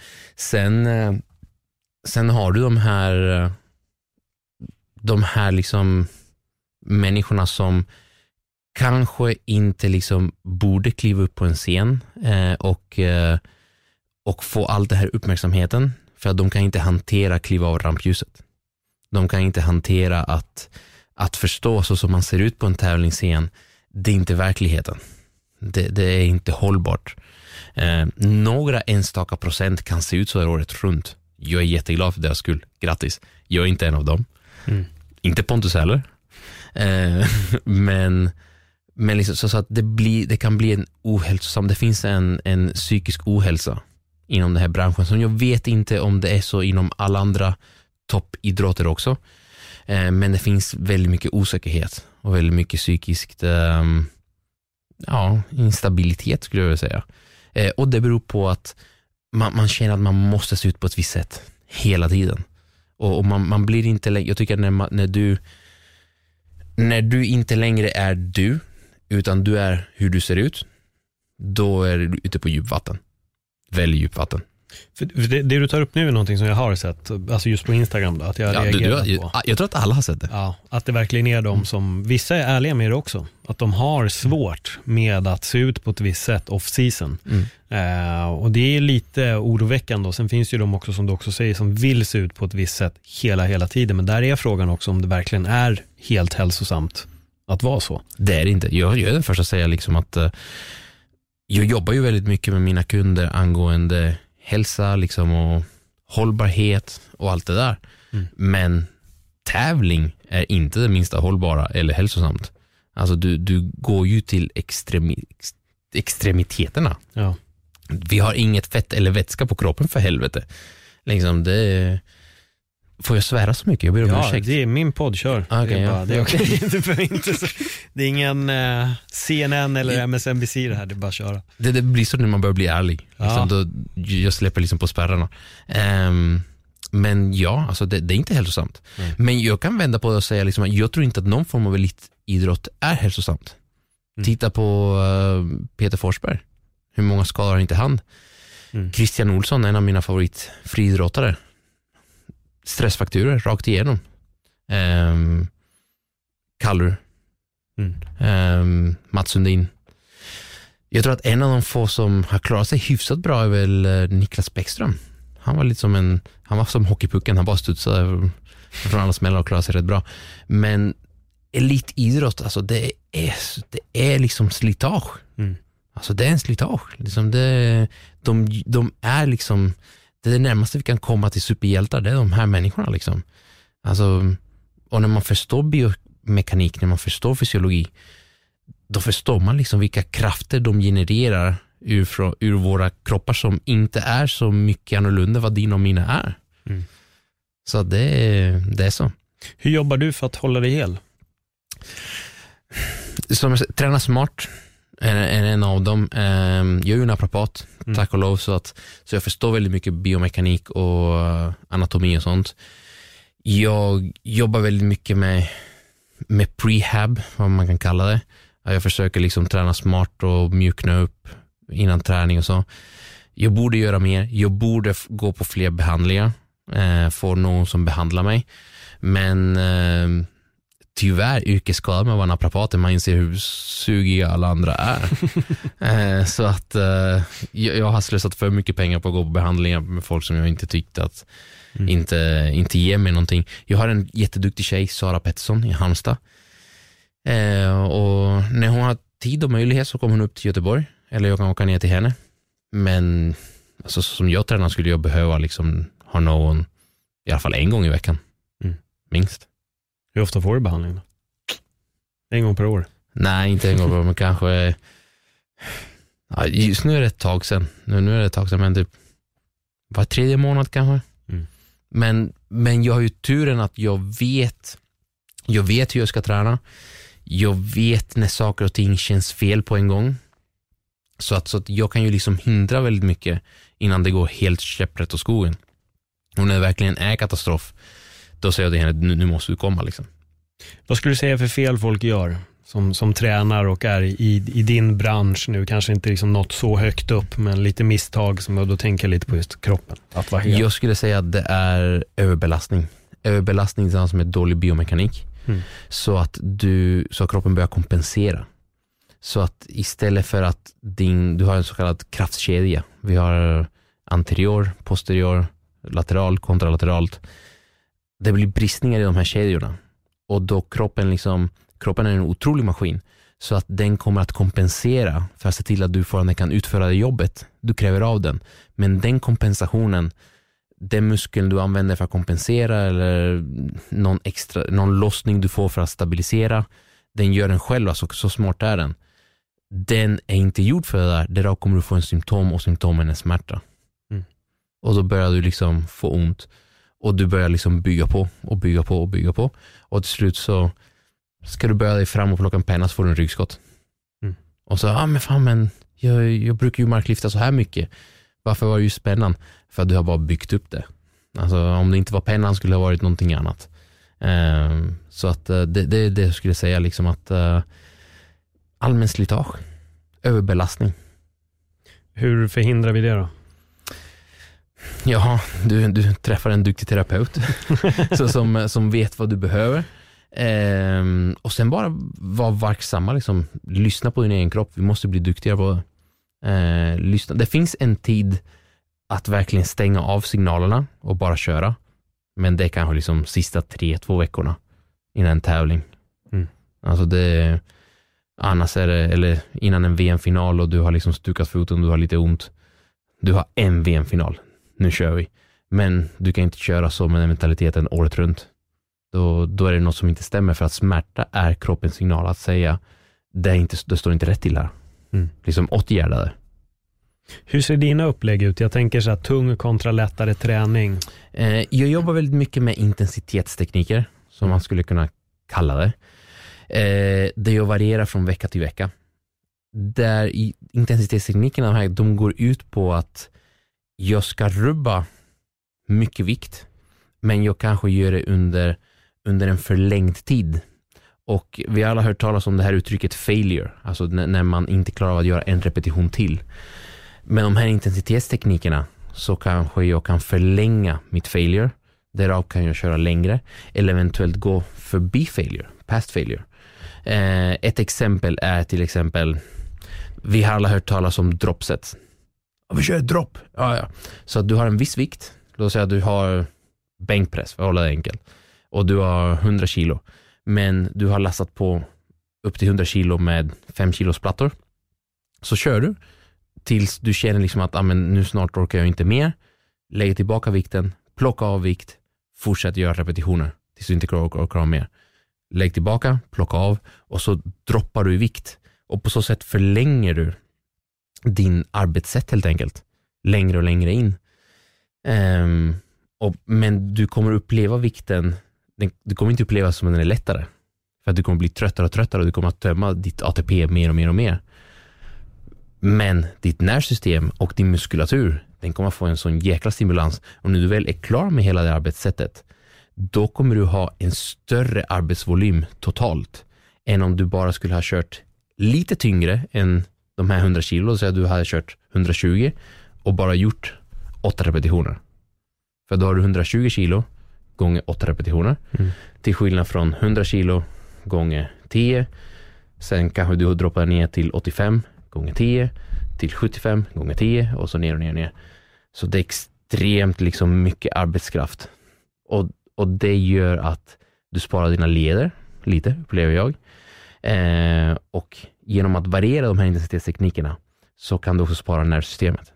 [SPEAKER 3] Sen har du de här liksom människorna som kanske inte liksom borde kliva upp på en scen och få all det här uppmärksamheten. För att de kan inte hantera kliva av rampljuset. De kan inte hantera att förstå så som man ser ut på en tävlingsscen. Det är inte verkligheten. Det är inte hållbart. Några enstaka procent kan se ut så här året runt. Jag är jätteglad för deras skull. Grattis. Jag är inte en av dem. Inte Pontus heller. Men liksom, så att det kan bli en ohälsosam. Det finns en psykisk ohälsa inom den här branschen, som jag vet inte om det är så inom alla andra toppidrotter också, men det finns väldigt mycket osäkerhet och väldigt mycket psykiskt instabilitet, skulle jag vilja säga, och det beror på att man känner att man måste se ut på ett visst sätt hela tiden, och man blir inte jag tycker när du inte längre är du, utan du är hur du ser ut, då är du ute på djupvatten. Väldigt djupvatten.
[SPEAKER 2] För det du tar upp nu är någonting som jag har sett, alltså just på Instagram då, att jag reagerar på.
[SPEAKER 3] Jag tror att alla har sett det.
[SPEAKER 2] Ja, att det verkligen är de som, vissa är ärliga med det också, att de har svårt med att se ut på ett visst sätt off-season. Och det är lite oroväckande. Sen finns ju de också, som du också säger, som vill se ut på ett visst sätt hela tiden. Men där är frågan också om det verkligen är helt hälsosamt att vara så.
[SPEAKER 3] Det är det inte. Jag är den första att säga liksom att jag jobbar ju väldigt mycket med mina kunder angående hälsa liksom, och hållbarhet och allt det där. Men tävling är inte det minsta hållbara eller hälsosamt. Alltså du går ju till extremiteterna.
[SPEAKER 2] Ja.
[SPEAKER 3] Vi har inget fett eller vätska på kroppen för helvete. Liksom det... Får jag svära så mycket? Jag ber om ursäkt.
[SPEAKER 2] Det är min podd, kör.
[SPEAKER 3] Okay,
[SPEAKER 2] det är okej. Det är ingen CNN eller MSNBC det här, det är bara att köra.
[SPEAKER 3] Det blir så när man börjar bli ärlig. Liksom, då, jag släpper liksom på spärrarna. Men ja, alltså det är inte hälsosamt. Men jag kan vända på det och säga liksom, att jag tror inte att någon form av elitidrott är hälsosamt. Titta på Peter Forsberg. Hur många skador har inte han? Christian Olsson, en av mina favoritfriidrottare. Stressfakturer rakt igenom. Kallur. Mats Sundin. Jag tror att en av de få som har klarat sig hyfsat bra är väl Niklas Bäckström. Han var lite som han var som hockeypucken, han bara studsade från alla smällar och klarade sig rätt bra. Men elitidrott, alltså det är liksom slitage. Alltså det är en slitage. Liksom de är liksom det närmaste vi kan komma till superhjältar, det är de här människorna liksom. Alltså, och när man förstår biomekanik, när man förstår fysiologi, då förstår man liksom vilka krafter de genererar ur våra kroppar som inte är så mycket annorlunda vad dina och mina är. Så det är så.
[SPEAKER 2] Hur jobbar du för att hålla dig hel?
[SPEAKER 3] Som jag säger, träna smart är en av dem. Jag är ju naprapat, tack och lov, så jag förstår väldigt mycket biomekanik och anatomi och sånt. Jag jobbar väldigt mycket med prehab, vad man kan kalla det. Jag försöker liksom träna smart och mjukna upp innan träning och så. Jag borde göra mer. Jag borde gå på fler behandlingar. Få någon som behandlar mig. Men tyvärr yrkesskadad med att vara naprapater, man inser hur sugiga alla andra är. Så att jag har slösat för mycket pengar på att gå på behandlingar med folk som jag inte tyckte att inte ger mig någonting. Jag har en jätteduktig tjej, Sara Pettersson i Halmstad. Och när hon har tid och möjlighet så kommer hon upp till Göteborg. Eller jag kan åka ner till henne. Men alltså, som jag tränar skulle jag behöva liksom ha någon i alla fall en gång i veckan. Minst.
[SPEAKER 2] Hur ofta får du behandling då? En gång per år?
[SPEAKER 3] Nej, inte en gång per år, men kanske just nu är det ett tag sedan. Nu är det ett tag sedan, men typ var tredje månad kanske. Men jag har ju turen att jag vet hur jag ska träna. Jag vet när saker och ting känns fel på en gång. Så att jag kan ju liksom hindra väldigt mycket innan det går helt käpprätt åt skogen. Och när det verkligen är katastrof, då säger jag till henne, nu måste du komma liksom.
[SPEAKER 2] Vad skulle du säga för fel folk gör som tränar och är i din bransch nu? Kanske inte liksom något så högt upp, men lite misstag som jag då tänker lite på just kroppen. Att vara helt.
[SPEAKER 3] Jag skulle säga att det är överbelastning. Överbelastning tillsammans med dålig biomekanik. Så att kroppen börjar kompensera. Så att istället för att du har en så kallad kraftkedja. Vi har anterior, posterior, lateral, kontralateralt. Det blir bristningar i de här kedjorna. Och då kroppen är en otrolig maskin. Så att den kommer att kompensera för att se till att du fortfarande kan utföra det jobbet. Du kräver av den. Men den kompensationen, den muskeln du använder för att kompensera eller någon lossning du får för att stabilisera, den gör den själv, alltså så smart är den. Den är inte gjord för det där. Där kommer du få en symptom och symptomen är smärta. Och då börjar du liksom få ont. Och du börjar liksom bygga på. Och till slut så ska du börja dig fram och plocka en penna så får du en ryggskott. Och så, men jag brukar ju marklyfta så här mycket. Varför var det ju spännande? För att du har bara byggt upp det. Alltså om det inte var pennan skulle det ha varit någonting annat. Så att det skulle jag säga liksom att allmän slitage, överbelastning.
[SPEAKER 2] Hur förhindrar vi det då?
[SPEAKER 3] Ja, du träffar en duktig terapeut så som vet vad du behöver. Och sen bara vara verksamma, liksom, lyssna på din egen kropp. Vi måste bli duktigare på lyssna. Det finns en tid att verkligen stänga av signalerna och bara köra. Men det kanske liksom sista 3-2 veckorna innan en tävling. Alltså det, annars är det, eller innan en VM-final och du har liksom stukat foten och du har lite ont. Du har en VM-final. Nu kör vi. Men du kan inte köra så med den mentaliteten året runt. Då är det något som inte stämmer, för att smärta är kroppens signal att säga det står inte rätt till här. Liksom åtgärda det.
[SPEAKER 2] Hur ser dina upplägg ut? Jag tänker så här, tung kontra lättare träning.
[SPEAKER 3] Jag jobbar väldigt mycket med intensitetstekniker, som man skulle kunna kalla det. Det jag varierar från vecka till vecka. Där intensitetsteknikerna här, de går ut på att jag ska rubba mycket vikt, men jag kanske gör det under en förlängd tid. Och vi har alla hört talas om det här uttrycket failure, alltså när man inte klarar av att göra en repetition till. Med de här intensitetsteknikerna så kanske jag kan förlänga mitt failure, därav kan jag köra längre, eller eventuellt gå förbi failure, past failure. Ett exempel är till exempel, vi har alla hört talas om dropset. Vi kör ett drop. Ja. Så att du har en viss vikt, låt säga att du har bänkpress, för att hålla det enkelt, och du har 100 kilo, men du har lastat på upp till 100 kilo med 5 kilos plattor. Så kör du tills du känner liksom att nu snart orkar jag inte mer. Lägger tillbaka vikten, plocka av vikt, fortsätt göra repetitioner tills du inte orkar av mer. Lägg tillbaka, plocka av, och så droppar du i vikt. Och på så sätt förlänger du din arbetssätt helt enkelt. Längre och längre in. Men du kommer uppleva vikten, du kommer inte uppleva som att den är lättare. För att du kommer bli tröttare och tröttare, och du kommer att tömma ditt ATP mer och mer och mer. Men ditt nervsystem och din muskulatur, den kommer att få en sån jäkla stimulans. Och när du väl är klar med hela det arbetssättet, då kommer du ha en större arbetsvolym totalt än om du bara skulle ha kört lite tyngre än de här 100 kilo, så att du hade kört 120 och bara gjort 8 repetitioner. För då har du 120 kilo gånger 8 repetitioner, till skillnad från 100 kilo gånger 10. Sen kanske du droppar ner till 85 gånger 10, till 75 gånger 10, och så ner och ner och ner. Så det är extremt liksom mycket arbetskraft. Och det gör att du sparar dina leder lite, upplever jag. Och genom att variera de här intensitetsteknikerna så kan du också spara nervsystemet.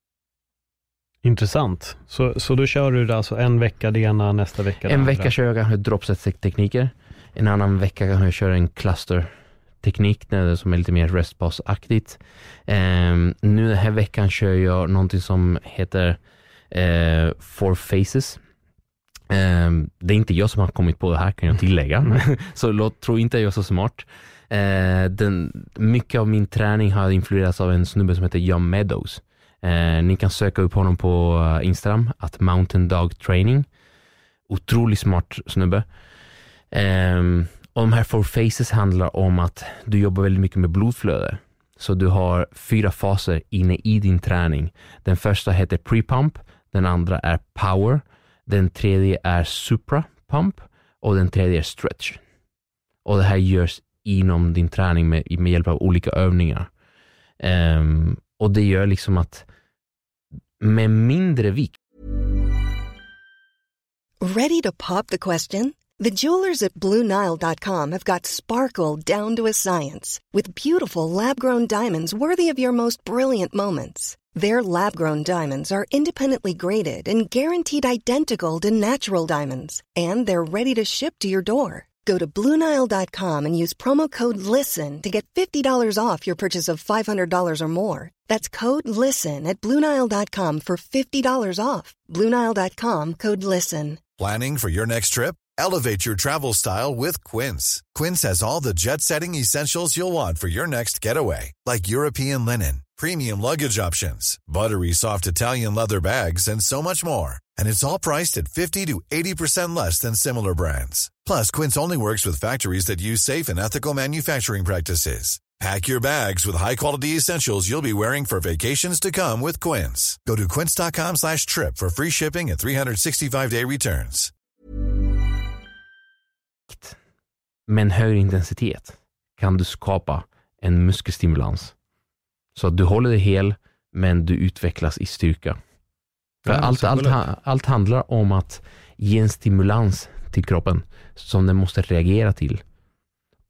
[SPEAKER 2] Intressant. Så då kör du det alltså en vecka det ena, nästa vecka det
[SPEAKER 3] andra?
[SPEAKER 2] andra.
[SPEAKER 3] Vecka kör jag kanske dropset-tekniker. En annan vecka kanske jag kör en cluster-teknik som är lite mer restpass-aktigt. Nu den här veckan kör jag någonting som heter 4 phases. Det är inte jag som har kommit på det här, kan jag tillägga. Så tro inte jag är så smart. Mycket av min träning har influerats av en snubbe som heter John Meadows. Ni kan söka upp honom på Instagram, att Mountain Dog Training. Otroligt smart snubbe. Och de här 4 phases handlar om att du jobbar väldigt mycket med blodflöde. Så du har 4 faser inne i din träning. Den första heter pre-pump, den andra är power, den tredje är supra-pump och den tredje är stretch. Och det här görs inom din träning med hjälp av olika övningar. Och det gör liksom att med mindre vikt.
[SPEAKER 4] Ready to pop the question? The jewelers at BlueNile.com have got sparkle down to a science with beautiful lab-grown diamonds worthy of your most brilliant moments. Their lab-grown diamonds are independently graded and guaranteed identical to natural diamonds, and they're ready to ship to your door. Go to BlueNile.com and use promo code LISTEN to get $50 off your purchase of $500 or more. That's code LISTEN at BlueNile.com for $50 off. BlueNile.com, code LISTEN.
[SPEAKER 5] Planning for your next trip? Elevate your travel style with Quince. Quince has all the jet-setting essentials you'll want for your next getaway, like European linen, premium luggage options, buttery soft Italian leather bags, and so much more. And it's all priced at 50 to 80% less than similar brands. Plus, Quince only works with factories that use safe and ethical manufacturing practices. Pack your bags with high-quality essentials you'll be wearing for vacations to come with Quince. Go to quince.com/trip for free shipping and 365-day returns.
[SPEAKER 3] Med en högre intensitet kan du skapa en muskelstimulans. Så att du håller dig hel, men du utvecklas i styrka. För allt handlar om att ge en stimulans till kroppen som den måste reagera till.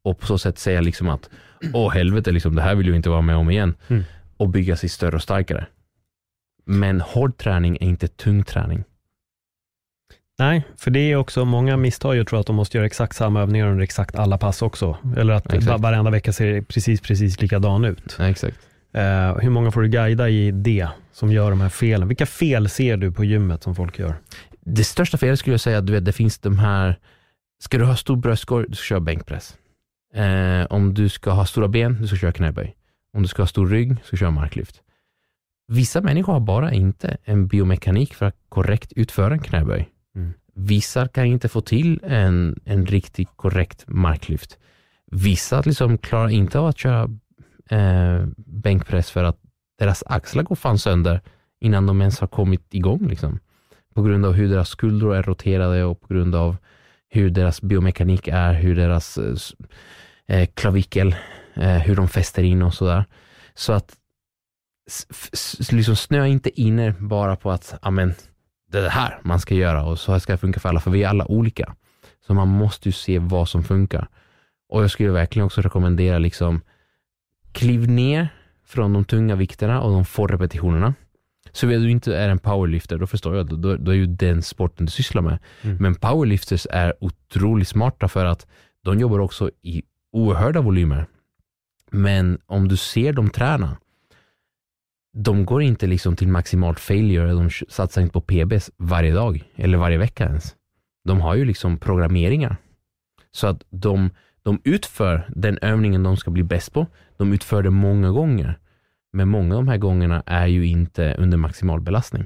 [SPEAKER 3] och på så sätt säga liksom att helvete, liksom, det här vill jag inte vara med om igen. Och bygga sig större och starkare. Men hård träning är inte tung träning.
[SPEAKER 2] Nej, för det är också många misstag. Jag tror att de måste göra exakt samma övningar under exakt alla pass också. Eller att varenda vecka ser precis likadan ut.
[SPEAKER 3] Ja, exakt.
[SPEAKER 2] Hur många får du guida i det som gör de här felen? Vilka fel ser du på gymmet som folk gör?
[SPEAKER 3] Det största felet skulle jag säga att det finns de här, ska du ha stor bröstkorg, du ska köra bänkpress. Om du ska ha stora ben, du ska köra knäböj. Om du ska ha stor rygg, så ska du köra marklyft. Vissa människor har bara inte en biomekanik för att korrekt utföra en knäböj. Vissa kan inte få till en riktigt korrekt marklyft. Vissa liksom klarar inte av att köra bänkpress för att deras axlar går fan sönder innan de ens har kommit igång liksom. På grund av hur deras skuldror är roterade och på grund av hur deras biomekanik är, hur deras klavikel, hur de fäster in och sådär. Så att liksom snöa inte in bara på att amen, det är det här man ska göra och så här ska det funka för alla, för vi är alla olika. Så man måste ju se vad som funkar. Och jag skulle verkligen också rekommendera liksom kliv ner från de tunga vikterna och de få repetitionerna. Så vill du inte är en powerlifter, då förstår jag, då är ju den sporten du sysslar med. Men powerlifters är otroligt smarta för att de jobbar också i oerhörda volymer. Men om du ser dem träna, de går inte liksom till maximalt failure, de satsar inte på PBs varje dag eller varje vecka ens. De har ju liksom programmeringar. Så att de utför den övningen de ska bli bäst på, de utför det många gånger. Men många av de här gångerna är ju inte under maximal belastning.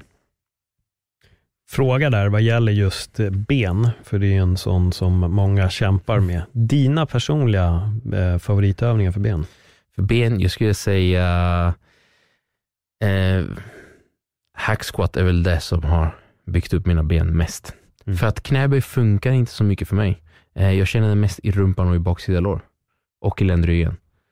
[SPEAKER 2] Fråga där vad gäller just ben, för det är en sån som många kämpar med. Dina personliga favoritövningar för ben?
[SPEAKER 3] För ben, jag skulle säga hack squat är väl det som har byggt upp mina ben mest. För att knäböj funkar inte så mycket för mig. Jag känner det mest i rumpan och i baksida lår. Och i ländryggen.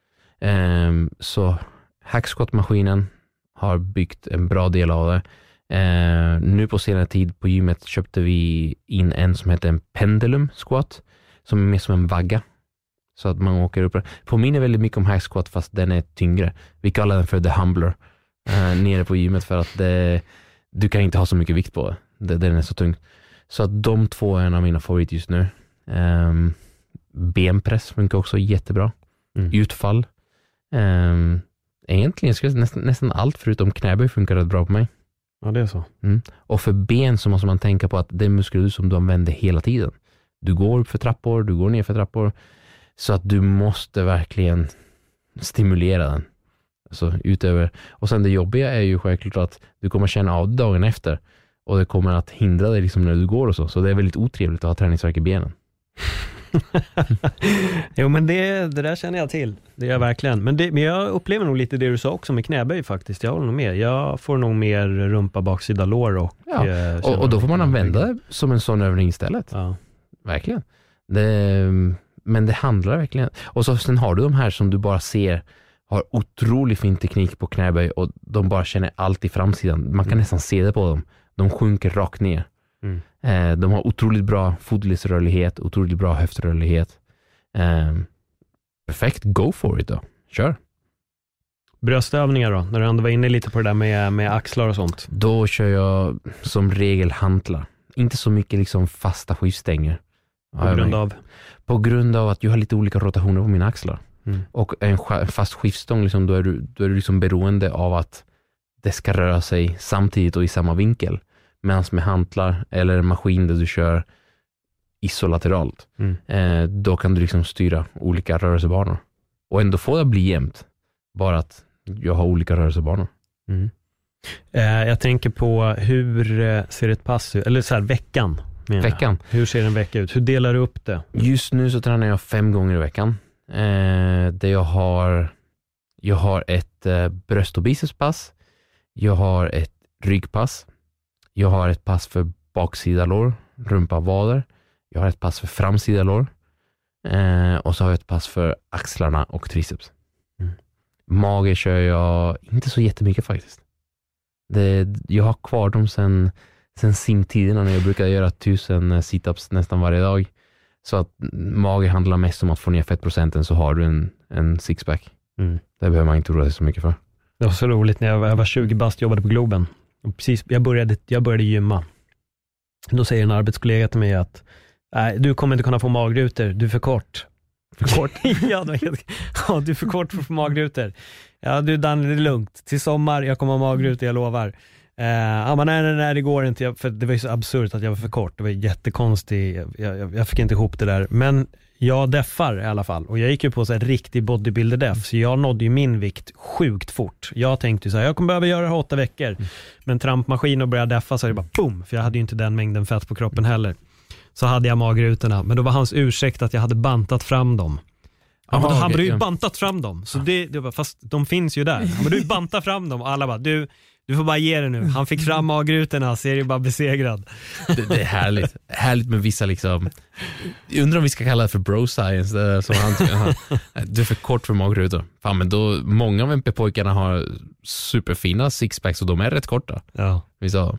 [SPEAKER 3] Så hack squat-maskinen har byggt en bra del av det. Nu på senare tid på gymmet köpte vi in en som heter en pendulum squat. Som är mer som en vagga. Så att man åker upp. Påminner väldigt mycket om hack squat fast den är tyngre. Vi kallar den för the humbler. Nere på gymmet för att du kan inte ha så mycket vikt på det. Den är så tung. Så att de två är en av mina favoriter just nu. Benpress funkar också jättebra. Utfall. Egentligen skulle nästan allt förutom knäböj funkar rätt bra på mig.
[SPEAKER 2] Ja, det är så.
[SPEAKER 3] Och för ben så måste man tänka på att det är muskler som du använder hela tiden. Du går upp för trappor, du går ner för trappor. Så att du måste verkligen stimulera den. Alltså utöver. Och sen det jobbiga är ju självklart att du kommer känna av det dagen efter. Och det kommer att hindra dig liksom när du går och så. Så det är väldigt otrevligt att ha träningsvärk i benen.
[SPEAKER 2] Jo, men det där känner jag till. Det är jag verkligen. Men jag upplever nog lite det du sa också med knäböj faktiskt. Jag håller nog med. Jag får nog mer rumpa, baksida lår och...
[SPEAKER 3] Ja, och då får man använda det som en sån övning istället.
[SPEAKER 2] Ja.
[SPEAKER 3] Verkligen. Men det handlar verkligen... Och så sen har du de här som du bara ser har otroligt fin teknik på knäböj och de bara känner allt i framsidan. Man kan nästan se det på dem. De sjunker rakt ner. De har otroligt bra fotledsrörlighet, otroligt bra höftrörlighet. Perfekt, go for it då. Kör.
[SPEAKER 2] Bröstövningar då? När du ändå var inne lite på det där med axlar och sånt.
[SPEAKER 3] Då kör jag som regel hantlar. Inte så mycket liksom fasta skivstänger. På grund av att jag har lite olika rotationer på mina axlar. Och en fast skivstång liksom, då är du liksom beroende av att det ska röra sig samtidigt och i samma vinkel. Medan med hantlar eller en maskin där du kör isolateralt, då kan du liksom styra olika rörelsebanor. Och ändå får det bli jämnt. Bara att jag har olika rörelsebanor.
[SPEAKER 2] Jag tänker på hur ser ett pass ut? Eller så här, veckan.
[SPEAKER 3] Veckan.
[SPEAKER 2] Hur ser en vecka ut? Hur delar du upp det?
[SPEAKER 3] Just nu så tränar jag 5 gånger i veckan. Där jag har ett bröst- och bicepspass. Jag har ett ryggpass. Jag har ett pass för baksida lår, rumpa, vader. Jag har ett pass för framsida lår. Och så har jag ett pass för axlarna och triceps. Mage kör jag inte så jättemycket faktiskt. Jag har kvar dem sen simtiderna när jag brukar göra 1000 situps nästan varje dag. Så att mage handlar mest om att få ner fettprocenten, så har du en sixpack. Det behöver man inte oroa sig så mycket för.
[SPEAKER 2] Det var så roligt när jag var 20 bast, jobbade på Globen. Och precis, jag började gymma. Då säger en arbetskollega till mig att du kommer inte kunna få magrutor, du är för kort. För kort? Ja, du är för kort för att få magrutor. Ja, du Dan, det är lugnt. Till sommar, jag kommer ha magrutor, jag lovar. Men nej, det går inte. För det var ju så absurt att jag var för kort. Det var jättekonstigt. Jag fick inte ihop det där. Men jag deffar i alla fall. Och jag gick ju på så här riktig bodybuilder deff. Så jag nådde ju min vikt sjukt fort. Jag tänkte så här, jag kommer behöva göra det här 8 veckor. Men trampmaskin och började deffa, så är det bara boom. För jag hade ju inte den mängden fett på kroppen heller. Så hade jag magrutorna. Men då var hans ursäkt att jag hade bantat fram dem. Ja, men då hade du ju bantat fram dem. Så det var, fast de finns ju där. Ja, men du bantar fram dem och alla bara, du får bara ge det nu. Han fick fram magrutorna, så är det bara besegrad.
[SPEAKER 3] Det är härligt. Härligt med vissa liksom. Jag undrar om vi ska kalla det för bro science. Som du är för kort för magrutor. Fan, men då, många av MP-pojkarna har superfina sixpacks och de är rätt korta.
[SPEAKER 2] Ja.
[SPEAKER 3] Så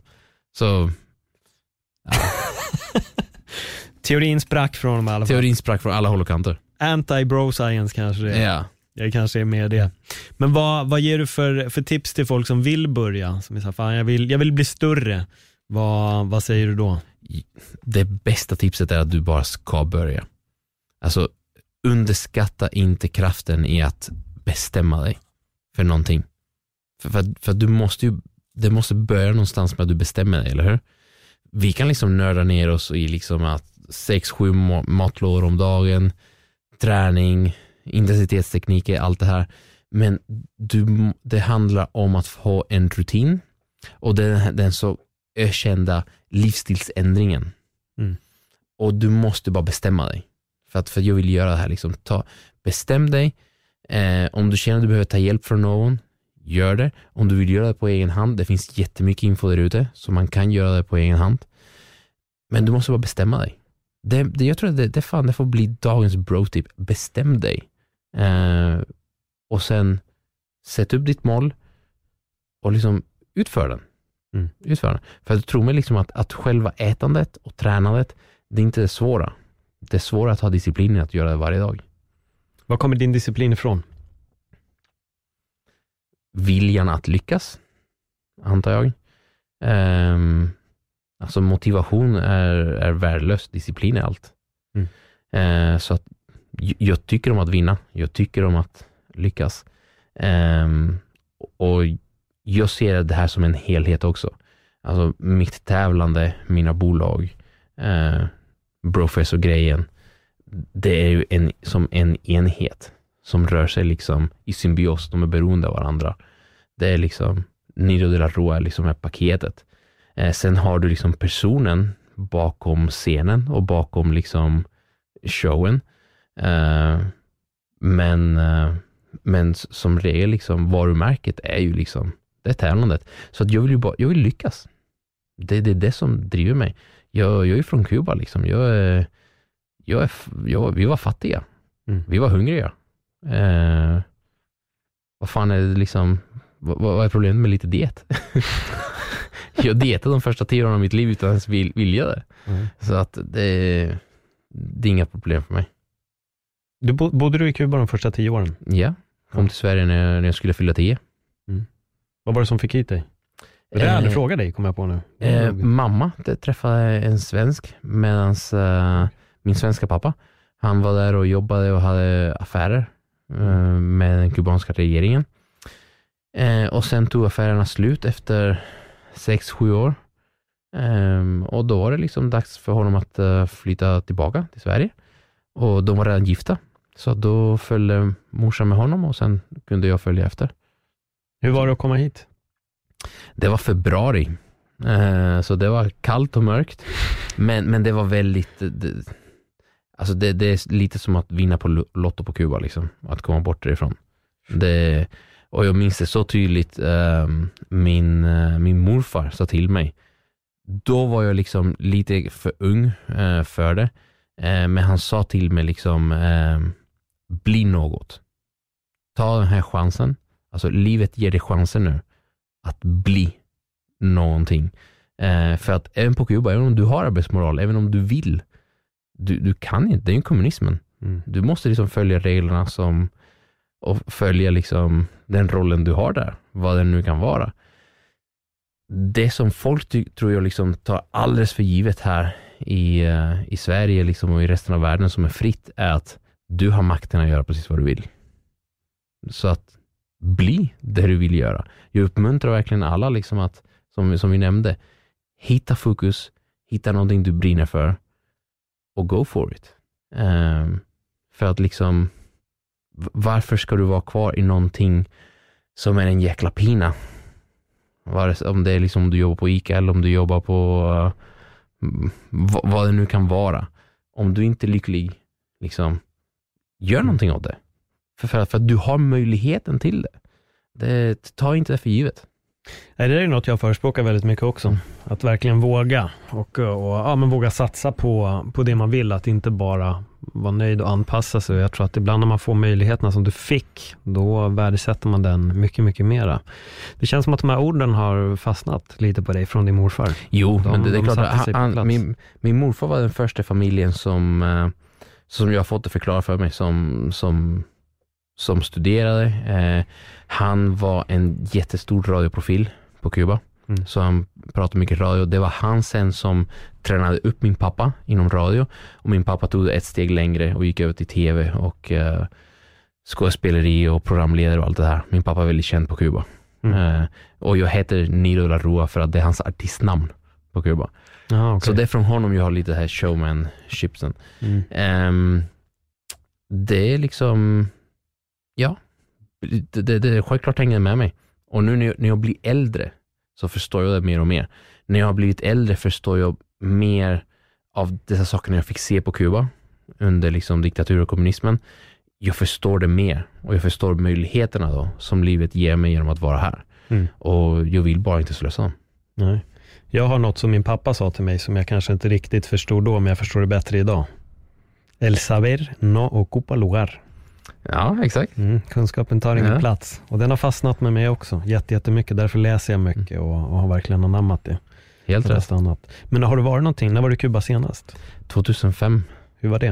[SPEAKER 3] ja.
[SPEAKER 2] Teorin sprack från dem i alla fall.
[SPEAKER 3] Teorin sprack från alla håll och kanter.
[SPEAKER 2] Anti-bro science kanske det är.
[SPEAKER 3] Ja.
[SPEAKER 2] Jag kanske är med det. Men vad ger du för tips till folk som vill börja? Som är så här, fan, jag vill bli större. Vad säger du då?
[SPEAKER 3] Det bästa tipset är att du bara ska börja. Alltså, underskatta inte kraften i att bestämma dig för någonting. För du det måste börja någonstans med att du bestämmer dig, eller hur? Vi kan liksom nörda ner oss i liksom att 6-7 matlådor om dagen, träning, intensitetstekniker, allt det här. Men det handlar om att ha en rutin, och den så ökända livsstilsändringen. Och du måste bara bestämma dig. För jag vill göra det här liksom. Bestäm dig. Om du känner att du behöver ta hjälp från någon, gör det. Om du vill göra det på egen hand, det finns jättemycket info där ute, så man kan göra det på egen hand. Men du måste bara bestämma dig. Jag tror att det får bli dagens bro-tip. Bestäm dig. Och sen sätt upp ditt mål och liksom utför den. Utför den. För jag tror mig liksom att själva ätandet och tränandet, det är inte det svåra. Det är svårare att ha disciplinen att göra det varje dag.
[SPEAKER 2] Var kommer din disciplin ifrån?
[SPEAKER 3] Viljan att lyckas, antar jag. Alltså motivation är värdelös, disciplin är allt. Så att jag tycker om att vinna, jag tycker om att lyckas. Och jag ser det här som en helhet också. Alltså mitt tävlande, mina bolag, Brofessor-grejen, det är ju som en enhet som rör sig liksom i symbios. De är beroende av varandra. Det är liksom Nido de la Rua är liksom här paketet. Sen har du liksom personen bakom scenen och bakom liksom showen. Men som regel liksom varumärket är ju liksom det tävlandet. Så att jag vill lyckas. Det är det som driver mig. Jag är från Kuba liksom. Vi var fattiga. Vi var hungriga. Vad fan är det liksom, vad är problemet med lite diet? Jag dietade de första 10 åren av mitt liv utan ens vilja det. Så att det är inga problem för mig.
[SPEAKER 2] Bodde du i Kuba de första 10 åren?
[SPEAKER 3] Ja, kom till Sverige när jag skulle fylla 10.
[SPEAKER 2] Vad var det som fick hit dig? Det jag aldrig frågat dig, kommer jag på nu.
[SPEAKER 3] Mamma träffade en svensk, medan min svenska pappa, han var där och jobbade och hade affärer med den kubanska regeringen. Och sen tog affärerna slut efter 6-7 år. Och då var det liksom dags för honom att flytta tillbaka till Sverige. Och de var redan gifta. Så då följde morsan med honom och sen kunde jag följa efter.
[SPEAKER 2] Hur var det att komma hit?
[SPEAKER 3] Det var februari. Så det var kallt och mörkt. Men det var väldigt... Alltså det är lite som att vinna på Lotto på Kuba liksom. Att komma bort därifrån. Och jag minns det så tydligt. Min morfar sa till mig. Då var jag liksom lite för ung för det. Men han sa till mig liksom, bli något. Ta den här chansen. Alltså livet ger dig chansen nu att bli någonting. För att även på Kuba, även om du har arbetsmoral, även om du vill, du kan inte, det är ju kommunismen. Du måste liksom följa reglerna och följa liksom den rollen du har där, vad den nu kan vara. Det som folk tror jag liksom tar alldeles för givet här i Sverige liksom, och i resten av världen som är fritt, är att du har makten att göra precis vad du vill. Så att bli det du vill göra. Jag uppmuntrar verkligen alla liksom att, som vi nämnde, hitta fokus, hitta någonting du brinner för och go for it. För att liksom, varför ska du vara kvar i någonting som är en jäkla pina? Om det är liksom om du jobbar på ICA eller om du jobbar på vad det nu kan vara. Om du inte är lycklig, liksom, gör någonting åt det. För att du har möjligheten till det. Ta inte det för givet.
[SPEAKER 2] Det är ju något jag förespråkar väldigt mycket också. Att verkligen våga och men våga satsa på det man vill. Att inte bara vara nöjd och anpassa sig. Jag tror att ibland när man får möjligheterna som du fick, då värdesätter man den mycket, mycket mera. Det känns som att de här orden har fastnat lite på dig från din morfar.
[SPEAKER 3] Jo, men det är klart att min morfar var den första familjen som jag har fått det förklara för mig som studerade. Han var en jättestor radioprofil på Kuba. Så han pratade mycket radio. Det var han sen som tränade upp min pappa inom radio. Och min pappa tog ett steg längre och gick över till tv och skådespeleri och programledare och allt det här. Min pappa är väldigt känd på Kuba. Och jag heter Nilo de la Rua för att det är hans artistnamn på Kuba. Okay. Så det är från honom jag har lite här showman-chipsen. Det är liksom, ja, det är självklart hänger med mig. Och nu när jag blir äldre så förstår jag det mer och mer. När jag har blivit äldre förstår jag mer av dessa saker jag fick se på Kuba under liksom diktatur och kommunismen. Jag förstår det mer och jag förstår möjligheterna då som livet ger mig genom att vara här. Och jag vill bara inte slösa dem.
[SPEAKER 2] Nej. Jag har något som min pappa sa till mig som jag kanske inte riktigt förstod då, men jag förstår det bättre idag. El saber no ocupa lugar.
[SPEAKER 3] Ja, exakt.
[SPEAKER 2] Kunskapen tar ingen plats. Och den har fastnat med mig också. Jättemycket. Därför läser jag mycket och har verkligen anammat det.
[SPEAKER 3] Helt rätt.
[SPEAKER 2] Men har det varit någonting? När var du i Kuba senast?
[SPEAKER 3] 2005.
[SPEAKER 2] Hur var det?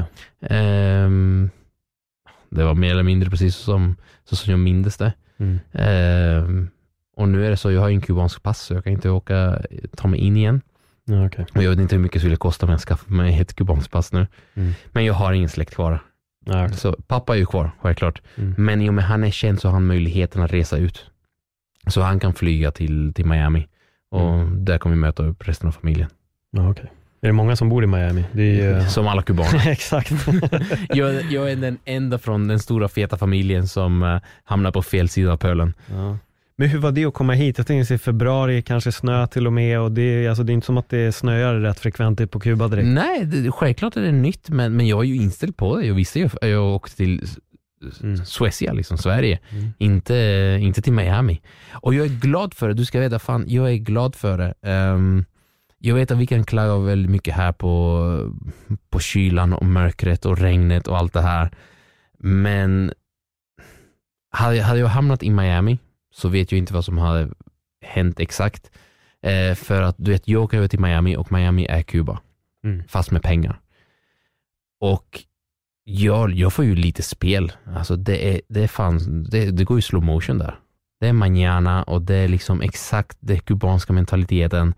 [SPEAKER 3] Det var mer eller mindre precis som jag mindes det. Och nu är det så, jag har en kubansk pass så jag kan inte ta mig in igen.
[SPEAKER 2] Okay.
[SPEAKER 3] Och jag vet inte hur mycket det skulle kosta mig att skaffa mig ett kubansk pass nu. Men jag har ingen släkt kvar. Okay. Så pappa är ju kvar, självklart. Men i och med han är känd så har han möjligheten att resa ut. Så han kan flyga till Miami. Och där kommer vi möta upp resten av familjen.
[SPEAKER 2] Okay. Är det många som bor i Miami? Det är,
[SPEAKER 3] som alla kubaner.
[SPEAKER 2] Exakt.
[SPEAKER 3] jag är den enda från den stora feta familjen som hamnar på fel sida av pölen.
[SPEAKER 2] Ja. Men hur var det att komma hit? Jag tänkte i februari, kanske snö till och med. Och det är inte som att det snöar rätt frekvent på Kuba direkt.
[SPEAKER 3] Nej, självklart är det nytt. Men jag är ju inställd på det. Jag visste ju, jag åkte till Suecia, liksom Sverige. Inte till Miami. Och jag är glad för det. Du ska veta, fan, jag är glad för det. Jag vet att vi kan klaga väldigt mycket här på kylan och mörkret och regnet och allt det här. Men hade jag hamnat i Miami så vet jag inte vad som hade hänt exakt. För att du vet, jag åker över till Miami och Miami är Kuba. Fast med pengar. Och jag får ju lite spel. Alltså det är fan, det går ju slow motion där. Det är mañana och det är liksom exakt det kubanska mentaliteten.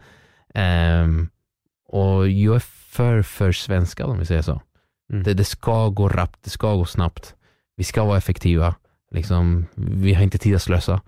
[SPEAKER 3] Och jag är för svenska om vi säger så. Det ska gå rappt, det ska gå snabbt. Vi ska vara effektiva. Liksom, vi har inte tid att slösa.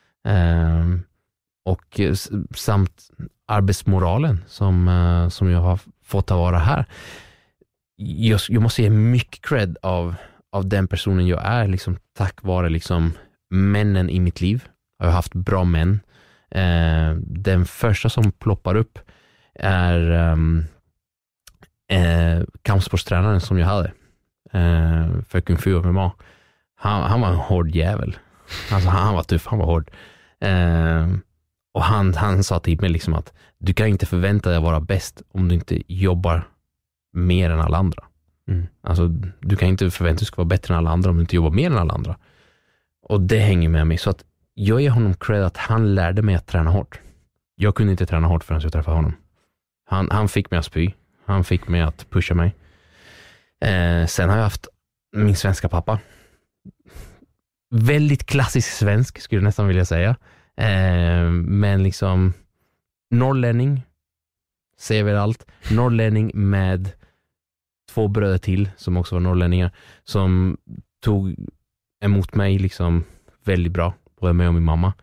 [SPEAKER 3] Och samt arbetsmoralen som jag har fått att vara här. Jag måste ge mycket cred av den personen jag är, liksom, tack vare liksom männen i mitt liv. Jag har haft bra män. Den första som ploppar upp är kampsportstränaren som jag hade för Kung Fu och MMA. Han var en hård jävel. Alltså, han var tuff, han var hård. Och han sa till mig liksom att du kan inte förvänta dig att vara bäst om du inte jobbar mer än alla andra. Alltså, du kan inte förvänta dig att du ska vara bättre än alla andra om du inte jobbar mer än alla andra. Och det hänger med mig. Så att jag ger honom cred att han lärde mig att träna hårt. Jag kunde inte träna hårt förrän jag träffade honom. Han fick mig att spy. Han fick mig att pusha mig. Sen har jag haft min svenska pappa. Väldigt klassisk svensk skulle jag nästan vilja säga. Men liksom norrlänning, ser väl allt. Norrlänning med 2 bröder till som också var norrlänningar, som tog emot mig liksom väldigt bra, både mig och min mamma.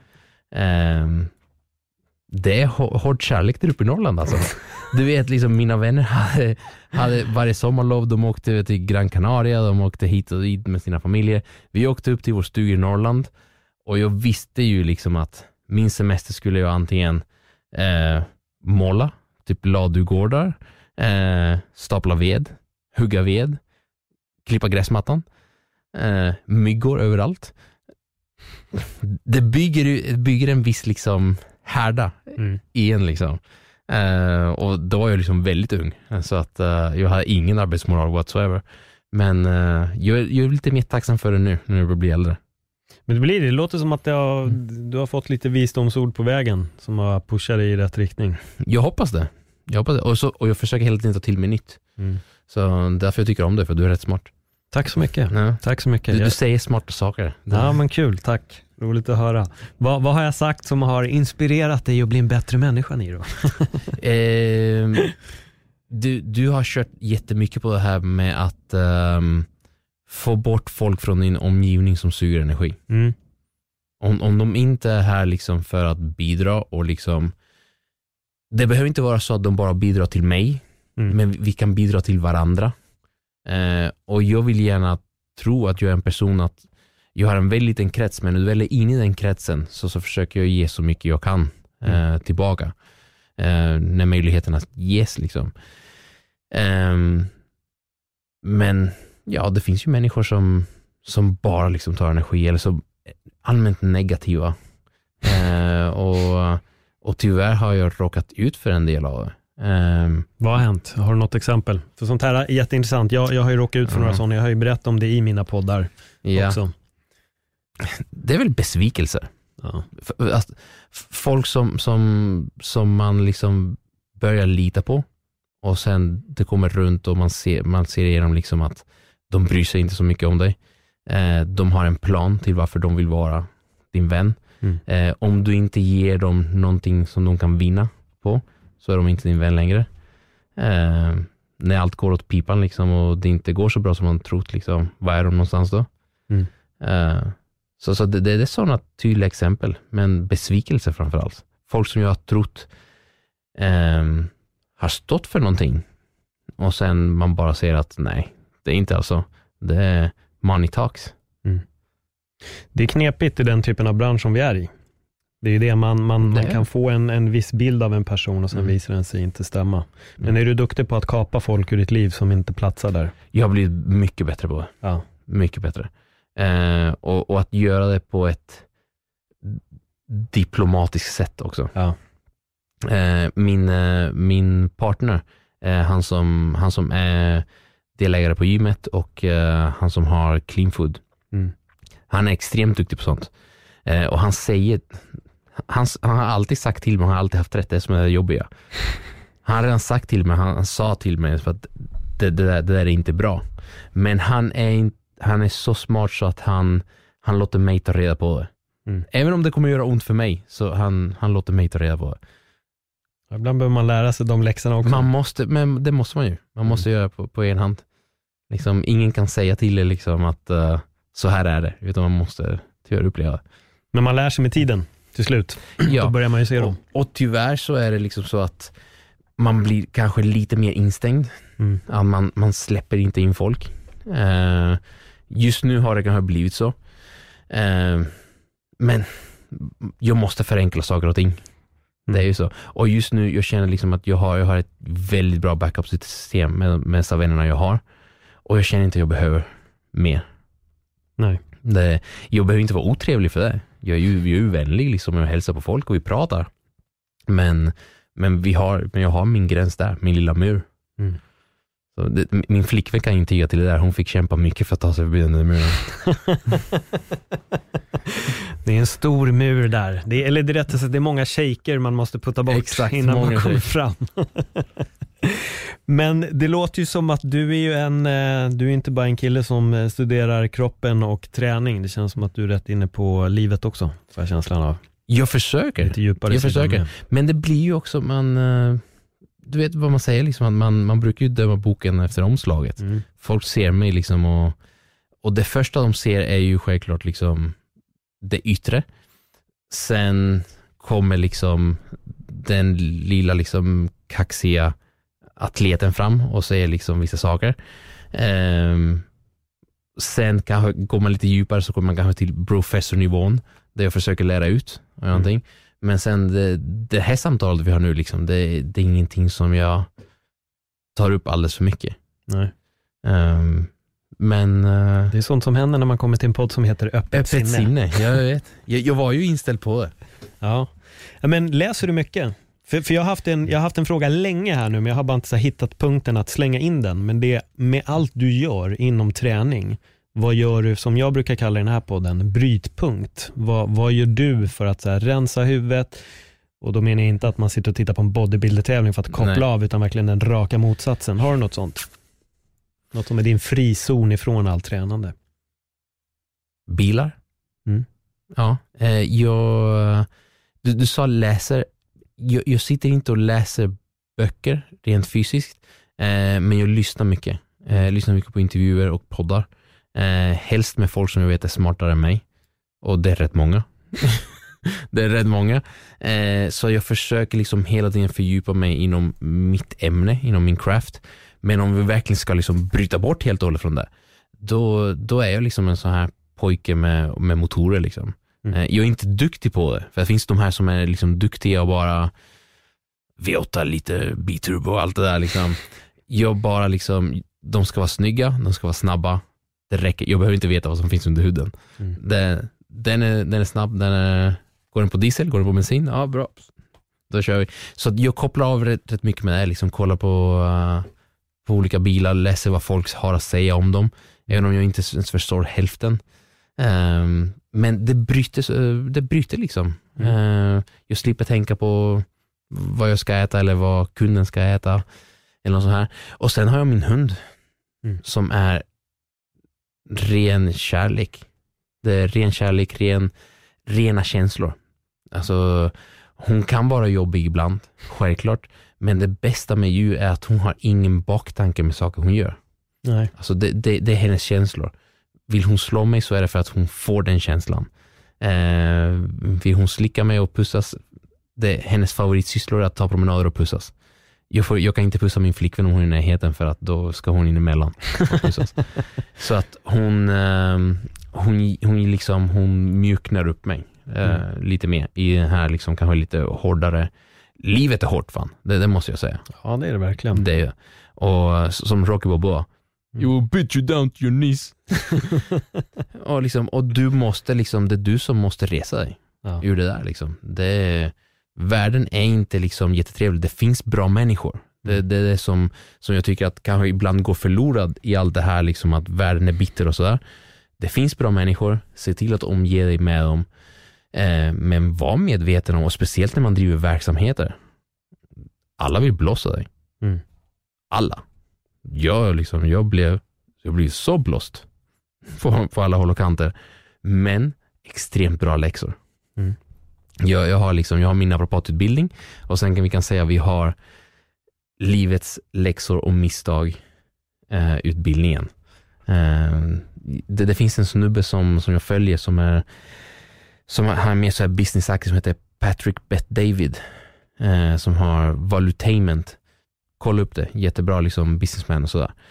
[SPEAKER 3] Det är hård kärlek där uppe i Norrland alltså. Du vet liksom, mina vänner hade varje sommarlov, de åkte till Gran Canaria, de åkte hit och dit med sina familjer. Vi åkte upp till vår stuga i Norrland och jag visste ju liksom att min semester skulle jag antingen måla, typ ladugårdar, stapla ved, hugga ved, klippa gräsmattan, myggor överallt. Det bygger en viss liksom härda i en liksom. Och då var jag liksom väldigt ung, så att jag hade ingen arbetsmoral whatsoever. Men jag är lite mer tacksam för det nu när jag blir äldre.
[SPEAKER 2] Men det låter som att du har fått lite visdomsord på vägen som har pushat dig i rätt riktning.
[SPEAKER 3] Jag hoppas det. Och jag försöker hela tiden ta till mig nytt. Så därför jag tycker om det, för du är rätt smart.
[SPEAKER 2] Tack så mycket. Ja. Tack så mycket.
[SPEAKER 3] Du säger smarta saker.
[SPEAKER 2] Ja, men kul, tack. Roligt att höra. Vad har jag sagt som har inspirerat dig att bli en bättre människa, Niro?
[SPEAKER 3] Du har kört jättemycket på det här med att få bort folk från din omgivning som suger energi. Om de inte är här liksom för att bidra och liksom, det behöver inte vara så att de bara bidrar till mig, men vi kan bidra till varandra. Och jag vill gärna tro att jag är en person att jag har en väldigt liten krets, men när du väl är inne i den kretsen så försöker jag ge så mycket jag kan tillbaka när möjligheterna ges liksom. Men ja, det finns ju människor som bara liksom tar energi eller så allmänt negativa, och tyvärr har jag råkat ut för en del av det.
[SPEAKER 2] Vad har hänt? Har du något exempel? För sånt här är jätteintressant. Jag har ju råkat ut för några sådana. Jag har ju berättat om det i mina poddar också.
[SPEAKER 3] Det är väl besvikelser. Ja. Folk som man liksom börjar lita på, och sen det kommer runt och man ser igenom liksom att de bryr sig inte så mycket om dig. De har en plan till varför de vill vara din vän. Om du inte ger dem någonting som de kan vinna på, så är de inte din vän längre. När allt går åt pipan liksom, och det inte går så bra som man trott liksom, vad är de någonstans då? Så det är sådana tydliga exempel, men besvikelse framförallt. Folk som jag har trott har stått för någonting, och sen man bara säger att nej, det är inte alltså, det är money talks.
[SPEAKER 2] Det är knepigt i den typen av bransch som vi är i. Det är ju det man kan få en viss bild av en person och sen visar den sig inte stämma. Men är du duktig på att kapa folk ur ditt liv som inte platsar där? Jag har blivit mycket bättre på det. Ja. Mycket bättre. Och att göra det på ett diplomatiskt sätt också. Ja. Min partner, han som är delägare på gymmet och han som har clean food. Han är extremt duktig på sånt. Och han säger, han har alltid sagt till mig, han har alltid haft rätt, det som är det jobbiga. Han har redan sagt till mig, han sa till mig för att det där är inte bra. Men han är så smart så att han låter mig ta reda på det. Även om det kommer göra ont för mig, så han låter mig ta reda på det. Ibland behöver man lära sig de läxorna också. Men det måste man ju. Man måste göra på en hand. Liksom, ingen kan säga till er liksom att så här är det, utan man måste tyvärr uppleva. Men man lär sig med tiden till slut. Ja. Då börjar man ju se dem. Och tyvärr så är det liksom så att man blir kanske lite mer instängd. Att man släpper inte in folk. Just nu har det kanske blivit så. Men jag måste förenkla saker och ting. Det är ju så. Och just nu jag känner liksom att jag har ett väldigt bra backup-system med dessa vännerna jag har. Och jag känner inte att jag behöver mer. Nej. Jag behöver inte vara otrevlig för det. Jag är ju vänlig liksom, jag hälsar på folk och vi pratar. Men jag har min gräns där, min lilla mur. Så min flickvän kan intyga till det där. Hon fick kämpa mycket för att ta sig förbi den där muren. Det är en stor mur där. Det är rätt att det är många shaker man måste putta bort. Exakt, innan man kommer fram. Men det låter ju som att du är ju du är inte bara en kille som studerar kroppen och träning. Det känns som att du är rätt inne på livet också, får jag känslan av.
[SPEAKER 3] Jag försöker.
[SPEAKER 2] Lite djupare.
[SPEAKER 3] Jag försöker. Men det blir ju också, du vet vad man säger, liksom, att man brukar ju döma boken efter omslaget. Folk ser mig liksom och det första de ser är ju självklart liksom det yttre. Sen kommer liksom den lilla liksom kaxiga atleten fram och säger liksom vissa saker. Sen kanske går man lite djupare, så kommer man kanske till professornivån där jag försöker lära ut någonting. Men sen det här samtalet vi har nu liksom, det är ingenting som jag tar upp alldeles för mycket.
[SPEAKER 2] Nej.
[SPEAKER 3] Men
[SPEAKER 2] det är sånt som händer när man kommer till en podd som heter Öppet sinne.
[SPEAKER 3] Jag vet. Jag var ju inställd på det.
[SPEAKER 2] Ja. Men läser du mycket? För jag har haft en fråga länge här nu, men jag har bara inte så hittat punkten att slänga in den. Men det med allt du gör inom träning, vad gör du, som jag brukar kalla den här podden, brytpunkt? Vad gör du för att så här, rensa huvudet? Och då menar jag inte att man sitter och tittar på en bodybuilder-tävling för att koppla av, utan verkligen den raka motsatsen. Har du något sånt? Något som är din frizon ifrån allt tränande?
[SPEAKER 3] Bilar? Ja. Du sa läser. Jag sitter inte och läser böcker rent fysiskt, men jag lyssnar mycket. Lyssnar mycket på intervjuer och poddar. Helst med folk som jag vet är smartare än mig. Och det är rätt många. Så jag försöker liksom hela tiden fördjupa mig inom mitt ämne, inom min craft. Men om vi verkligen ska liksom bryta bort helt och hållet från det, då är jag liksom en sån här pojke med motorer liksom. Jag är inte duktig på det. För det finns de här som är liksom duktiga och bara V8, lite biturbo och allt det där liksom. Jag bara liksom, de ska vara snygga, de ska vara snabba. Det räcker. Jag behöver inte veta vad som finns under huden. Den är snabb, går den på diesel, går den på bensin? Ja, bra. Då kör vi. Så jag kopplar av rätt mycket med det, liksom kollar på olika bilar, läser vad folk har att säga om dem, även om jag inte ens förstår hälften. Men det bryter liksom. Jag slipper tänka på vad jag ska äta eller vad kunden ska äta eller något sånt här. Och sen har jag min hund som är ren kärlek. Det är ren kärlek, rena känslor. Alltså, hon kan vara jobbig ibland, självklart. Men det bästa med djur är att hon har ingen baktanke med saker hon gör.
[SPEAKER 2] Nej.
[SPEAKER 3] Alltså det är hennes känslor. Vill hon slå mig så är det för att hon får den känslan. Vill hon slicka mig och pussas, det är hennes favoritsysslor att ta promenader och pussas. Jag kan inte pussa min flickvän om hon är i närheten, för att då ska hon in emellan och pussas. Så att hon mjuknar upp mig lite mer i den här liksom kanske lite hårdare. Livet är hårt, fan. Det måste jag säga.
[SPEAKER 2] Ja, det är det verkligen.
[SPEAKER 3] Det är, och som Rocky Balboa, you will beat you down to your knees. och du måste liksom, det är du som måste resa dig ur det där liksom. Världen är inte liksom jättetrevlig. Det finns bra människor. Det är det som jag tycker att kanske ibland går förlorad i allt det här liksom, att världen är bitter och sådär. Det finns bra människor. Se till att omge dig med dem. Men var medveten om, och speciellt när man driver verksamheter, alla vill blåsa dig. Alla. Jag blev så blåst på alla håll och kanter, men extremt bra läxor. Jag har min naprapatutbildning, och sen kan vi säga att vi har livets läxor och misstag utbildningen. Det finns en snubbe som jag följer som har med så här business-aktie som heter Patrick Bet-David, som har Valutainment. Kolla upp det, jättebra liksom businessman och sådär.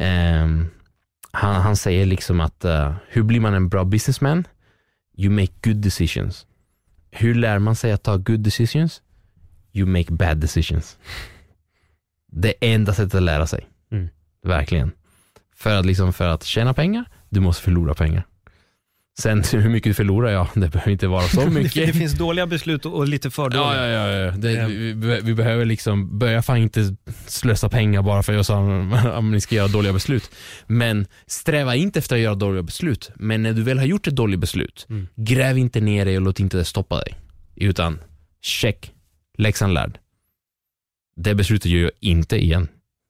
[SPEAKER 3] Han säger liksom att hur blir man en bra businessman? You make good decisions. Hur lär man sig att ta good decisions? You make bad decisions. Det är enda sättet att lära sig. Verkligen. För att tjäna pengar, du måste förlora pengar. Sen hur mycket du förlorar, det behöver inte vara så mycket.
[SPEAKER 2] Det finns dåliga beslut och lite för dåliga.
[SPEAKER 3] Ja. Vi behöver liksom börja fan inte slösa pengar bara för att jag sa att ni ska göra dåliga beslut. Men sträva inte efter att göra dåliga beslut. Men när du väl har gjort ett dåligt beslut, gräv inte ner dig och låt inte det stoppa dig. Utan check, läxan lärd. Det beslutet gör jag inte igen.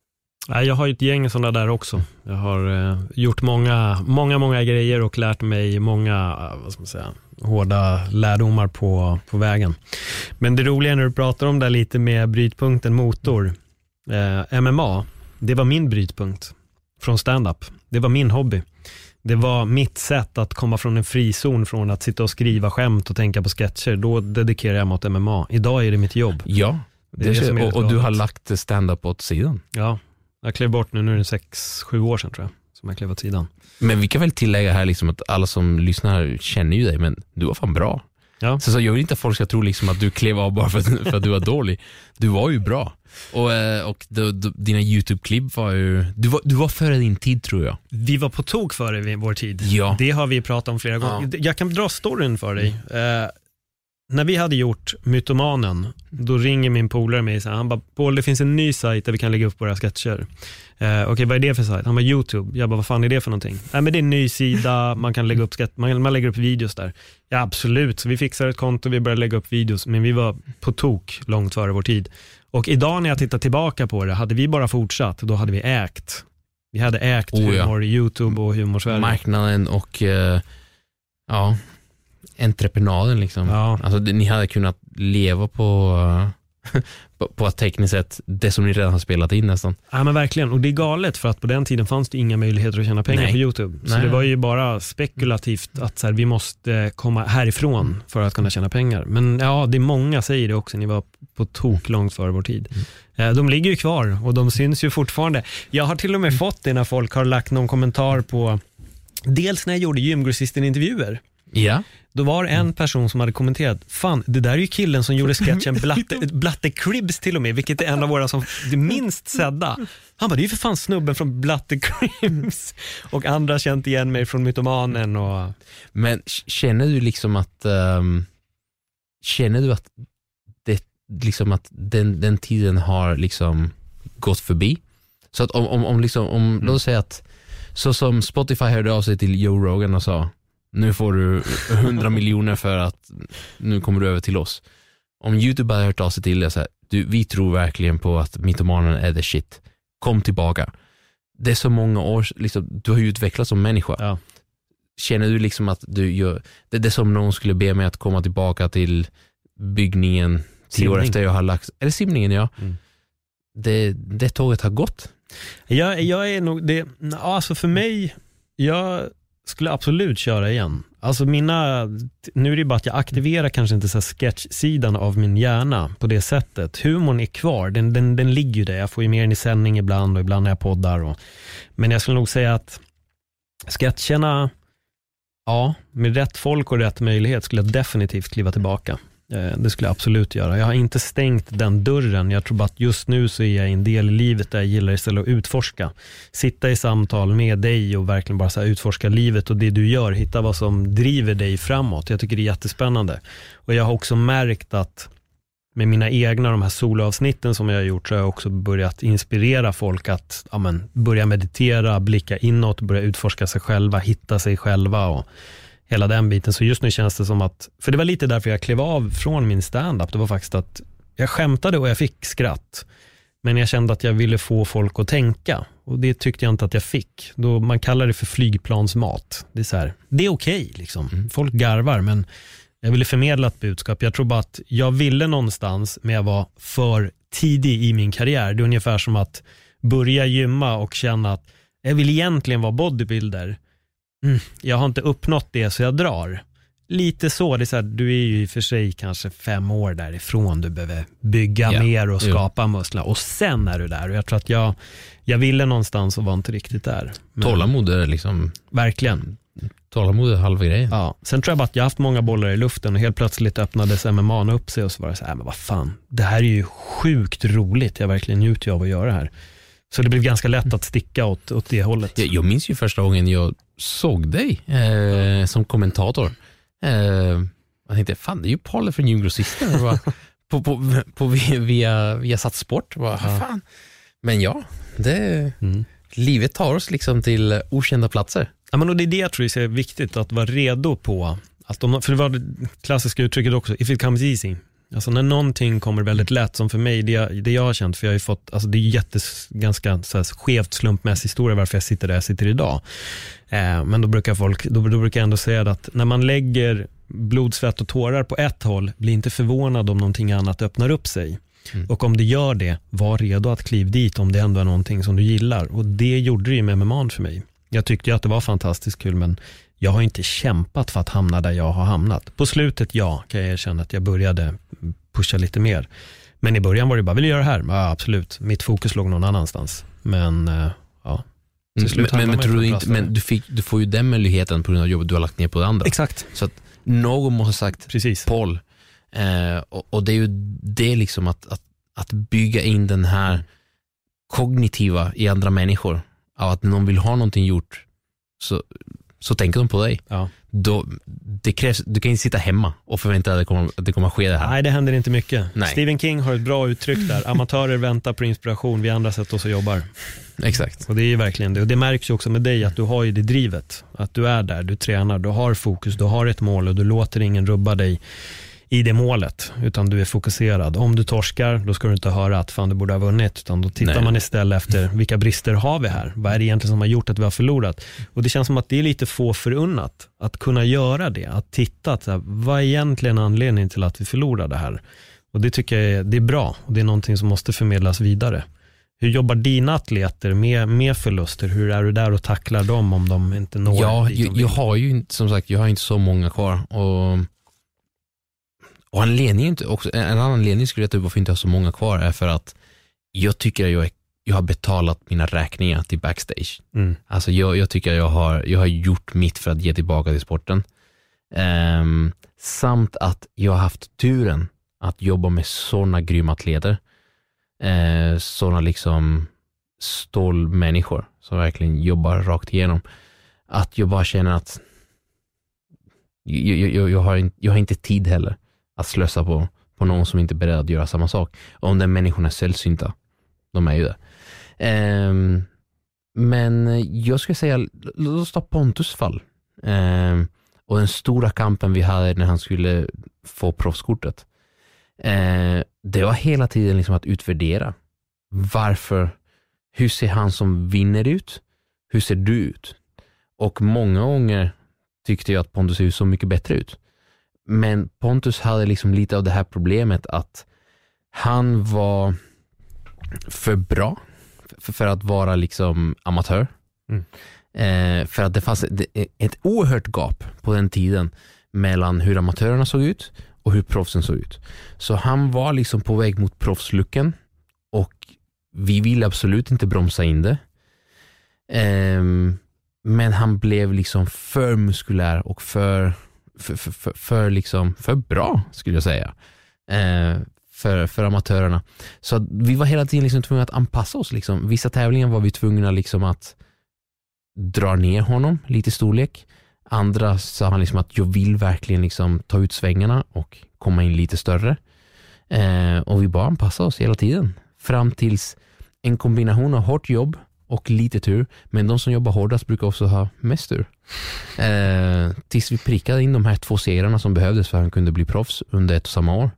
[SPEAKER 2] Jag har ett gäng sådana där också. Jag har gjort många grejer och lärt mig många, vad ska man säga, hårda lärdomar på vägen. Men det roliga när du pratar om det lite med brytpunkten motor, MMA, det var min brytpunkt från stand-up. Det var min hobby. Det var mitt sätt att komma från en frizon från att sitta och skriva skämt och tänka på sketcher. Då dedikerar jag mig åt MMA. Idag är det mitt jobb.
[SPEAKER 3] Ja, och du har lagt stand-up åt sidan.
[SPEAKER 2] Ja, jag klev bort nu är det 6-7 år sedan tror jag som jag klev åt sidan.
[SPEAKER 3] Men vi kan väl tillägga här liksom att alla som lyssnar känner ju dig, men du var fan bra. Ja. Så jag vill inte att folk ska tro liksom att du klev av bara för att du var dålig. Du var ju bra. Och dina YouTube-klipp var ju... Du var före din tid, tror jag.
[SPEAKER 2] Vi var på tok före vår tid.
[SPEAKER 3] Ja.
[SPEAKER 2] Det har vi pratat om flera gånger. Jag kan dra storyn för dig. När vi hade gjort Mytomanen, då ringer min polare mig och säger, han bara, Paul, det finns en ny sajt där vi kan lägga upp våra sketcher. Okej, vad är det för sajt? Han bara, YouTube. Jag bara, vad fan är det för någonting? Nej, men det är en ny sida, man kan lägga upp man lägger upp videos där. Ja, absolut. Så vi fixar ett konto, vi började lägga upp videos, men vi var på tok långt före vår tid. Och idag när jag tittar tillbaka på det, hade vi bara fortsatt, då hade vi ägt. Vi hade ägt humor, YouTube och Humor Sverige.
[SPEAKER 3] Marknaden och entreprenaden liksom. Ja. Alltså, ni hade kunnat leva på ett tekniskt sätt det som ni redan har spelat in nästan.
[SPEAKER 2] Ja, men verkligen. Och det är galet för att på den tiden fanns det inga möjligheter att tjäna pengar på YouTube. Så det var ju bara spekulativt att så här, vi måste komma härifrån för att kunna tjäna pengar. Men ja, det är många säger det också. Ni var på tok långt före vår tid. De ligger ju kvar och de syns ju fortfarande. Jag har till och med fått det när folk har lagt någon kommentar på, dels när jag gjorde Gymgrossisten-intervjuer.
[SPEAKER 3] Ja.
[SPEAKER 2] Då var en person som hade kommenterat, fan, det där är ju killen som gjorde sketchen Blatte Cribs till och med, vilket är en av våra som det minst sedda. Han bara, det är ju för fan snubben från Blatte Cribs. Och andra känt igen mig från Mytomanen.
[SPEAKER 3] Men känner du liksom att det liksom att den tiden har liksom gått förbi? Så att om låt oss säga att så som Spotify hörde av sig till Joe Rogan och sa, nu får du 100 miljoner för att nu kommer du över till oss. Om YouTube hade hört av sig till det så här, vi tror verkligen på att Mytomanen är the shit. Kom tillbaka. Det är så många år, liksom, du har ju utvecklats som människa. Ja. Känner du liksom att du gör, det är som någon skulle be mig att komma tillbaka till byggningen 10 år efter jag har lagt, eller simningen, ja. Det tåget har gått.
[SPEAKER 2] Jag är nog det, alltså för mig, jag skulle absolut köra igen. Alltså nu är det bara att jag aktiverar kanske inte så sketch-sidan av min hjärna på det sättet. Humorn är kvar, den ligger ju där. Jag får ju mer in i sändning ibland och ibland när jag poddar. Men jag skulle nog säga att sketcherna, ja, med rätt folk och rätt möjlighet skulle jag definitivt kliva tillbaka. Det skulle jag absolut göra. Jag har inte stängt den dörren. Jag tror bara att just nu så är jag i en del i livet där jag gillar istället att utforska. Sitta i samtal med dig och verkligen bara så här utforska livet och det du gör. Hitta vad som driver dig framåt. Jag tycker det är jättespännande. Och jag har också märkt att med mina egna, de här soloavsnitten som jag har gjort, så har jag också börjat inspirera folk att börja meditera, blicka inåt, börja utforska sig själva, hitta sig själva och hela den biten. Så just nu känns det som att, för det var lite därför jag klev av från min stand-up, det var faktiskt att jag skämtade och jag fick skratt, men jag kände att jag ville få folk att tänka och det tyckte jag inte att jag fick. Då man kallar det för flygplansmat. Det är så här, det är okej liksom. Folk garvar, men jag ville förmedla ett budskap. Jag tror bara att jag ville någonstans, men jag var för tidig i min karriär. Det är ungefär som att börja gymma och känna att jag vill egentligen vara bodybuilder. Jag har inte uppnått det så jag drar. Lite så, det är så här, du är ju i och för sig kanske 5 år därifrån. Du behöver bygga mer och skapa muskler. Och sen är du där. Och jag tror att jag ville någonstans och var inte riktigt där.
[SPEAKER 3] Tålamod är liksom...
[SPEAKER 2] Verkligen.
[SPEAKER 3] Tålamod är halva grejen.
[SPEAKER 2] Ja. Sen tror jag bara att jag haft många bollar i luften och helt plötsligt öppnades MMA upp sig och så var det så här, men vad fan, det här är ju sjukt roligt. Jag verkligen njuter av att göra det här. Så det blev ganska lätt att sticka åt det hållet. Jag minns ju första gången jag såg dig som kommentator. Jag tänkte, fan, det är ju Paul från Gymgrossisten. på via satt sport. Fan. Men ja, livet tar oss liksom till okända platser. Ja, men och det är det jag tror är viktigt, att vara redo på att för det var det klassiska uttrycket också, if it comes easy, Alltså när någonting kommer väldigt lätt, som för mig, det jag har känt, för jag har ju fått, alltså det är ganska så här skevt slumpmässig historia varför jag sitter där jag sitter idag. Men då brukar jag ändå säga att när man lägger blod, svett och tårar på ett håll, bli inte förvånad om någonting annat öppnar upp sig. Och om det gör det, var redo att kliva dit om det ändå är någonting som du gillar. Och det gjorde det ju med MMA för mig. Jag tyckte ju att det var fantastiskt kul, men jag har inte kämpat för att hamna där jag har hamnat. På slutet, kan jag erkänna att jag började pusha lite mer. Men i början var det bara, vill jag göra det här? Ja, absolut. Mitt fokus låg någon annanstans. Men till slut
[SPEAKER 3] men tror du inte, men du får ju den möjligheten på grund av jobbet du har lagt ner på det andra.
[SPEAKER 2] Exakt.
[SPEAKER 3] Så att någon måste ha sagt,
[SPEAKER 2] precis.
[SPEAKER 3] Paul, och det är ju det liksom att bygga in den här kognitiva i andra människor, av att någon vill ha någonting gjort, så tänker de på dig.
[SPEAKER 2] Ja.
[SPEAKER 3] Då, det krävs, du kan inte sitta hemma och förvänta dig att det kommer att ske det här.
[SPEAKER 2] Nej, det händer inte mycket.
[SPEAKER 3] Nej.
[SPEAKER 2] Stephen King har ett bra uttryck där. Amatörer väntar på inspiration, vi andra sätter oss och jobbar.
[SPEAKER 3] Exakt.
[SPEAKER 2] Och det är verkligen det. Och det märks ju också med dig att du har ju det drivet. Att du är där, du tränar, du har fokus, du har ett mål och du låter ingen rubba dig i det målet, utan du är fokuserad. Om du torskar, då ska du inte höra att fan, du borde ha vunnit, utan då tittar man istället efter vilka brister har vi här? Vad är det egentligen som har gjort att vi har förlorat? Och det känns som att det är lite få förunnat att kunna göra det, att titta att, vad är egentligen anledningen till att vi förlorade här? Och det tycker jag det är bra, och det är någonting som måste förmedlas vidare. Hur jobbar dina atleter med förluster? Hur är du där och tacklar dem om de inte når?
[SPEAKER 3] Ja, jag har ju inte, som sagt, jag har inte så många kvar, och en annan anledning skulle jag typ varför inte ha så många kvar är för att jag tycker att jag har betalat mina räkningar till backstage. Alltså jag tycker att jag har gjort mitt för att ge tillbaka till sporten. Samt att jag har haft turen att jobba med sådana grymma atleter. Sådana liksom stålmänniskor som verkligen jobbar rakt igenom. Att jag bara känner att jag har inte tid heller att slösa på någon som inte är beredd att göra samma sak. Och om den människorna är sällsynta, de är ju det. Men jag skulle säga, låt oss ta Pontus fall. Och den stora kampen vi hade när han skulle få proffskortet. Det var hela tiden liksom att utvärdera. Hur ser han som vinner ut? Hur ser du ut? Och många gånger tyckte jag att Pontus ser så mycket bättre ut. Men Pontus hade liksom lite av det här problemet att han var för bra för att vara liksom amatör. För att det fanns ett oerhört gap på den tiden mellan hur amatörerna såg ut och hur proffsen såg ut. Så han var liksom på väg mot proffslucken, och vi ville absolut inte bromsa in det. Men han blev liksom för muskulär och för bra, skulle jag säga, för amatörerna. Så att vi var hela tiden liksom tvungna att anpassa oss. Liksom. Vissa tävlingar var vi tvungna liksom att dra ner honom lite i storlek. Andra sa han liksom att jag vill verkligen liksom ta ut svängarna och komma in lite större. Och vi bara anpassade oss hela tiden. Fram tills en kombination av hårt jobb och lite tur. Men de som jobbar hårdast brukar också ha mest tur. Tills vi prickade in de här 2 segrarna som behövdes för att han kunde bli proffs under ett och samma år.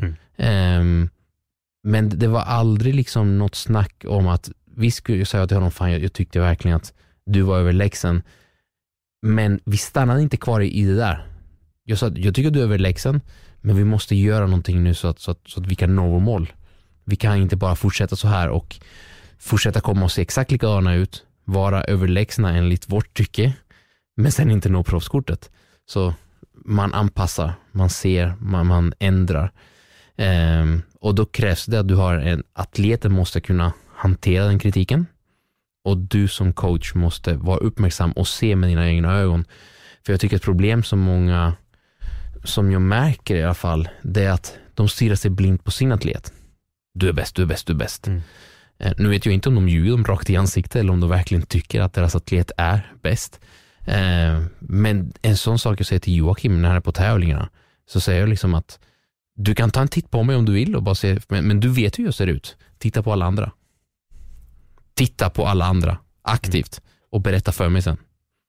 [SPEAKER 3] Men det var aldrig liksom något snack om att vi skulle säga till honom, fan, jag tyckte verkligen att du var överlägsen. Men vi stannade inte kvar i det där. Jag sa att jag tycker att du är överlägsen, men vi måste göra någonting nu så att vi kan nå vår mål. Vi kan inte bara fortsätta så här och fortsätta komma och se exakt likadana ut, vara överlägsna enligt vårt tycke, men sen inte nå proffskortet. Så man anpassar, man ser, man ändrar. Och då krävs det att du har atleten måste kunna hantera den kritiken, och du som coach måste vara uppmärksam och se med dina egna ögon. För jag tycker ett problem som många, som jag märker i alla fall, det är att de stirrar sig blint på sin atlet. Du är bäst, du är bäst, du är bäst. Nu vet jag inte om de ljuger dem rakt i ansiktet eller om de verkligen tycker att deras atlet är bäst. Men en sån sak jag säger till Joakim när han är på tävlingarna, så säger jag liksom att du kan ta en titt på mig om du vill och bara se, men du vet hur jag ser ut. Titta på alla andra. Titta på alla andra aktivt och berätta för mig sen.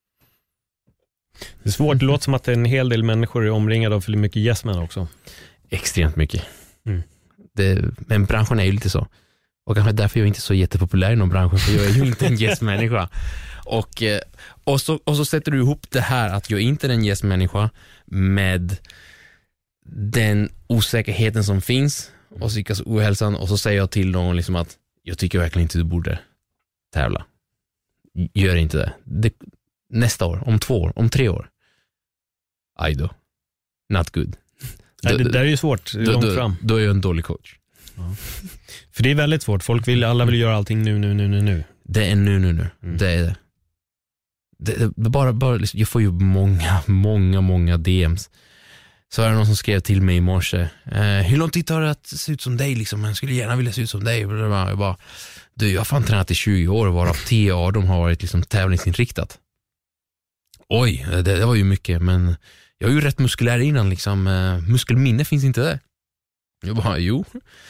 [SPEAKER 2] Det är svårt, det låter som att en hel del människor är omringade av för mycket yes-men också.
[SPEAKER 3] Extremt mycket.
[SPEAKER 2] Mm.
[SPEAKER 3] Men branschen är ju lite så. Och kanske därför jag är inte så jättepopulär inom branschen, för jag är ju inte en yes-människa. Och så sätter du ihop det här att jag inte är en yes-människa med den osäkerheten som finns och psykisk ohälsan, och så säger jag till någon liksom att jag tycker verkligen inte du borde tävla. Gör inte det. Nästa år, om 2 år, om 3 år. Aj då. Not good.
[SPEAKER 2] Nej, det där är ju svårt, långt fram.
[SPEAKER 3] Då är jag en dålig coach.
[SPEAKER 2] Ja. För det är väldigt svårt. Alla vill göra allting nu.
[SPEAKER 3] Det är nu. Mm. Det är det. Bara liksom, jag får ju många DMs. Så är det någon som skrev till mig i morse. Hur lång tid tar det att se ut som dig? Liksom? Jag skulle gärna vilja se ut som dig. Jag bara, jag har fan tränat i 20 år, varav 10 av dem har varit liksom tävlingsinriktat. Oj, det var ju mycket, men jag är ju rätt muskulär innan liksom. Muskelminne finns inte där. Jag bara, jo.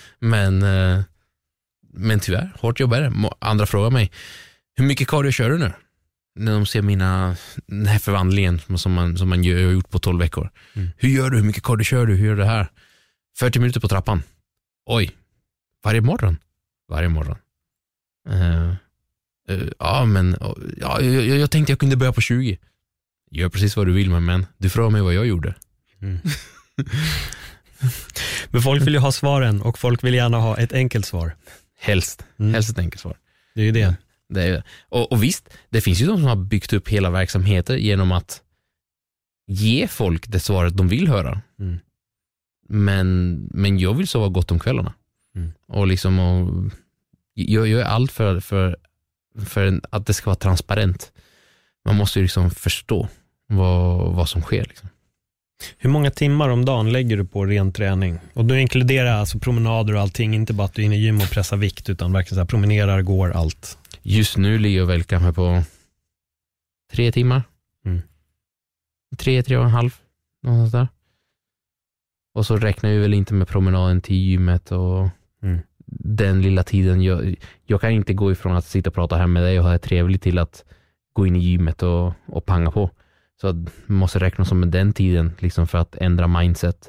[SPEAKER 3] Men tyvärr, hårt jobbare. Andra frågar mig, hur mycket cardio kör du nu? När de ser den här förvandlingen som man har gjort på 12 veckor. Mm. Hur gör du? Hur mycket cardio kör du? Hur gör du det här? 40 minuter på trappan. Oj. Varje morgon. Jag tänkte jag kunde börja på 20. Gör precis vad du vill, men du frågar mig vad jag gjorde.
[SPEAKER 2] Mm. Men folk vill ju ha svaren, och folk vill gärna ha ett enkelt svar.
[SPEAKER 3] Helst ett enkelt svar.
[SPEAKER 2] Det är ju det.
[SPEAKER 3] Det är det. Och visst, det finns ju de som har byggt upp hela verksamheter genom att ge folk det svaret de vill höra. Mm. Men jag vill sova gott om kvällarna. Mm. Och liksom, jag är allt för att det ska vara transparent. Man måste ju liksom förstå vad som sker liksom.
[SPEAKER 2] Hur många timmar om dagen lägger du på ren träning? Och då inkluderar alltså promenader och allting, inte bara att du är inne i gym och pressar vikt, utan verkligen så här, promenerar, går, allt.
[SPEAKER 3] Just nu ligger jag väl kanske på 3 timmar. 3,5 någonstans där. Och så räknar jag väl inte med promenaden till gymmet och den lilla tiden. Jag kan inte gå ifrån att sitta och prata här med dig och ha det trevligt till att gå in i gymmet och panga på. Så jag måste räkna som med den tiden liksom, för att ändra mindset.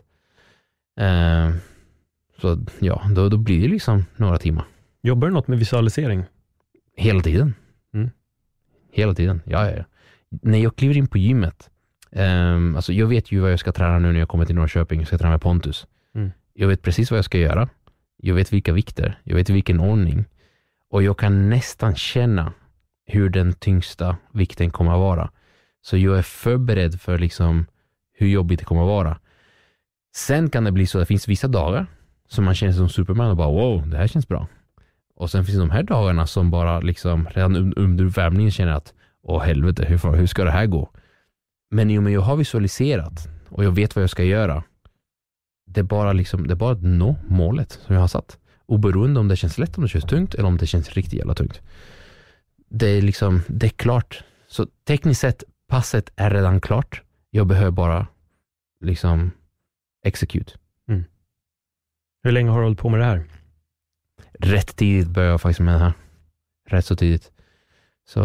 [SPEAKER 3] Så ja, då blir det liksom några timmar.
[SPEAKER 2] Jobbar du något med visualisering?
[SPEAKER 3] Hela tiden. Hela tiden, ja. När jag kliver in på gymmet, alltså jag vet ju vad jag ska träna nu när jag kommer till Norrköping. Jag ska träna med Pontus. Jag vet precis vad jag ska göra. Jag vet vilka vikter. Jag vet vilken ordning. Och jag kan nästan känna hur den tyngsta vikten kommer att vara. Så jag är förberedd för liksom hur jobbigt det kommer att vara. Sen kan det bli så att det finns vissa dagar som man känner som Superman och bara wow, det här känns bra. Och sen finns det de här dagarna som bara liksom redan under värmningen känner att helvete, hur ska det här gå? Men i och med jag har visualiserat och jag vet vad jag ska göra, det är bara att nå målet som jag har satt. Oberoende om det känns lätt, om det känns tungt eller om det känns riktigt jävla tungt. Det är klart. Så tekniskt sett, passet är redan klart. Jag behöver bara liksom execute.
[SPEAKER 2] Hur länge har du hållit på med det här?
[SPEAKER 3] Rätt tidigt började jag faktiskt med det här. Rätt så tidigt. Så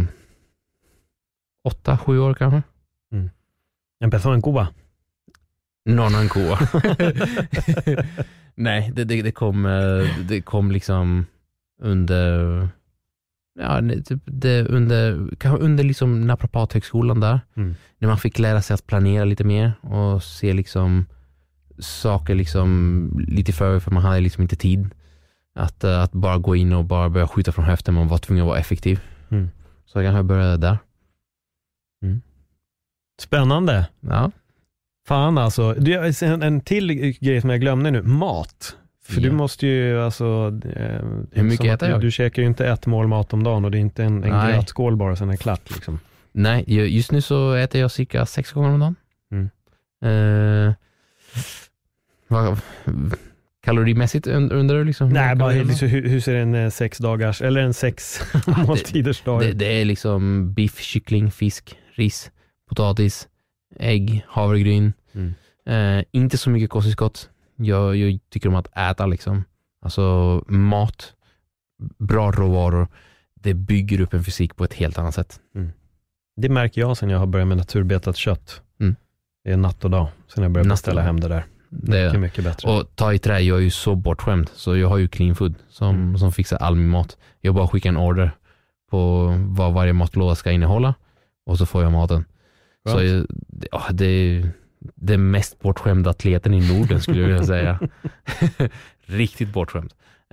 [SPEAKER 3] 8-7 år kanske.
[SPEAKER 2] Empezó en Cuba?
[SPEAKER 3] No en Cuba. Nej, det kom liksom under under liksom naprapathögskolan där. När man fick lära sig att planera lite mer och se liksom saker liksom lite för man hade liksom inte tid att bara gå in och bara börja skjuta från höften. Man var tvungen att vara effektiv. Så jag kanske började där.
[SPEAKER 2] Spännande.
[SPEAKER 3] Ja.
[SPEAKER 2] Fan alltså. En till grej som jag glömde nu. Mat. För du måste ju alltså...
[SPEAKER 3] hur mycket äter jag?
[SPEAKER 2] Du käkar ju inte 1 mål mat om dagen och det är inte en grötskål bara sen är klart liksom.
[SPEAKER 3] Nej, just nu så äter jag cirka 6 gånger om dagen. Kalorimässigt undrar du liksom?
[SPEAKER 2] Nej, bara hur ser en 6 dagars eller en 6 måltiders dag?
[SPEAKER 3] Det är liksom biff, kyckling, fisk, ris, potatis, ägg, havregryn. Inte så mycket kosttillskott. Jag tycker om att äta liksom. Alltså mat, bra råvaror, det bygger upp en fysik på ett helt annat sätt.
[SPEAKER 2] Det märker jag sen jag har börjat med naturbetat kött. Det är natt och dag sen jag började beställa hem det där. Mycket bättre.
[SPEAKER 3] Och ta i trä, jag är ju så bortskämd. Så jag har ju Clean Food som fixar all min mat. Jag bara skickar en order på vad varje matlåda ska innehålla. Och så får jag maten.
[SPEAKER 2] Bra.
[SPEAKER 3] Så det är det mest bortskämda atleten i Norden skulle jag vilja säga. Riktigt bortskämd.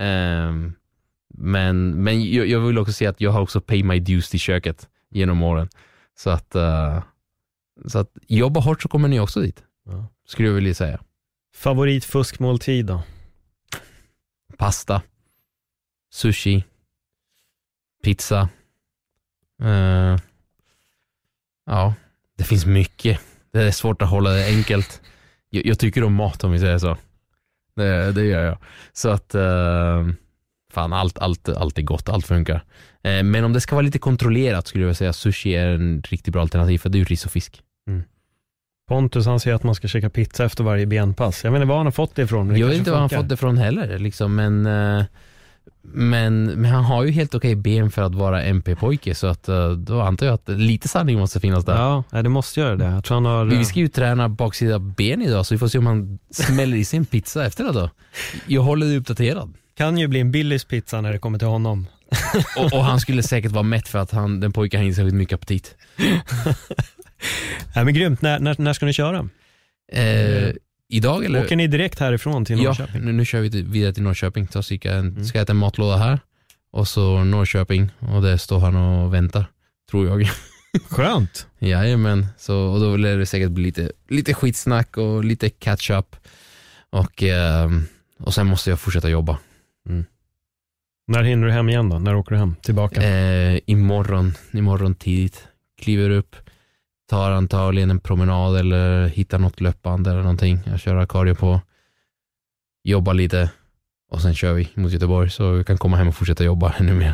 [SPEAKER 3] Men jag vill också säga att jag har också pay my dues till köket genom åren. Så att jobba hårt så kommer ni också dit.
[SPEAKER 2] Ja.
[SPEAKER 3] Skulle jag vilja säga.
[SPEAKER 2] Favoritfuskmåltid då?
[SPEAKER 3] Pasta, sushi, pizza. Ja, det finns mycket. Det är svårt att hålla det enkelt. Jag tycker om mat, om vi säger så. Det gör jag. Så att fan, allt är gott, allt funkar. Men om det ska vara lite kontrollerat skulle jag vilja säga sushi är en riktigt bra alternativ, för det är ju ris och fisk.
[SPEAKER 2] Pontus, han säger att man ska käka pizza efter varje benpass. Jag vet inte var han har fått det ifrån.
[SPEAKER 3] Jag vet inte var han fått det ifrån heller liksom, men han har ju helt okej ben för att vara MP-pojke, så att då antar jag att lite sanning måste finnas där.
[SPEAKER 2] Ja, det måste göra det. Jag tror han har...
[SPEAKER 3] Vi ska ju träna baksida ben idag, så vi får se om han smäller i sin pizza efter det då. Jag håller det uppdaterad.
[SPEAKER 2] Kan ju bli en Billys pizza när det kommer till honom.
[SPEAKER 3] och han skulle säkert vara mätt för att den pojken har inte så mycket appetit.
[SPEAKER 2] Ja, men grymt. När ska ni köra?
[SPEAKER 3] Idag eller?
[SPEAKER 2] Åker ni direkt härifrån till Norrköping?
[SPEAKER 3] Ja, nu kör vi vidare till Norrköping. Så ska jag äta en matlåda här. Och så Norrköping. Och det står han och väntar, tror jag.
[SPEAKER 2] Skönt.
[SPEAKER 3] Jajamän. Och då lär det säkert bli lite skitsnack och lite catch up. Och sen måste jag fortsätta jobba.
[SPEAKER 2] När hinner du hem igen då? När åker du hem? Tillbaka?
[SPEAKER 3] Imorgon tidigt. Kliver upp. Tar antagligen en promenad eller hittar något löpband eller någonting. Jag kör cardio på. Jobbar lite. Och sen kör vi mot Göteborg, så vi kan komma hem och fortsätta jobba ännu mer.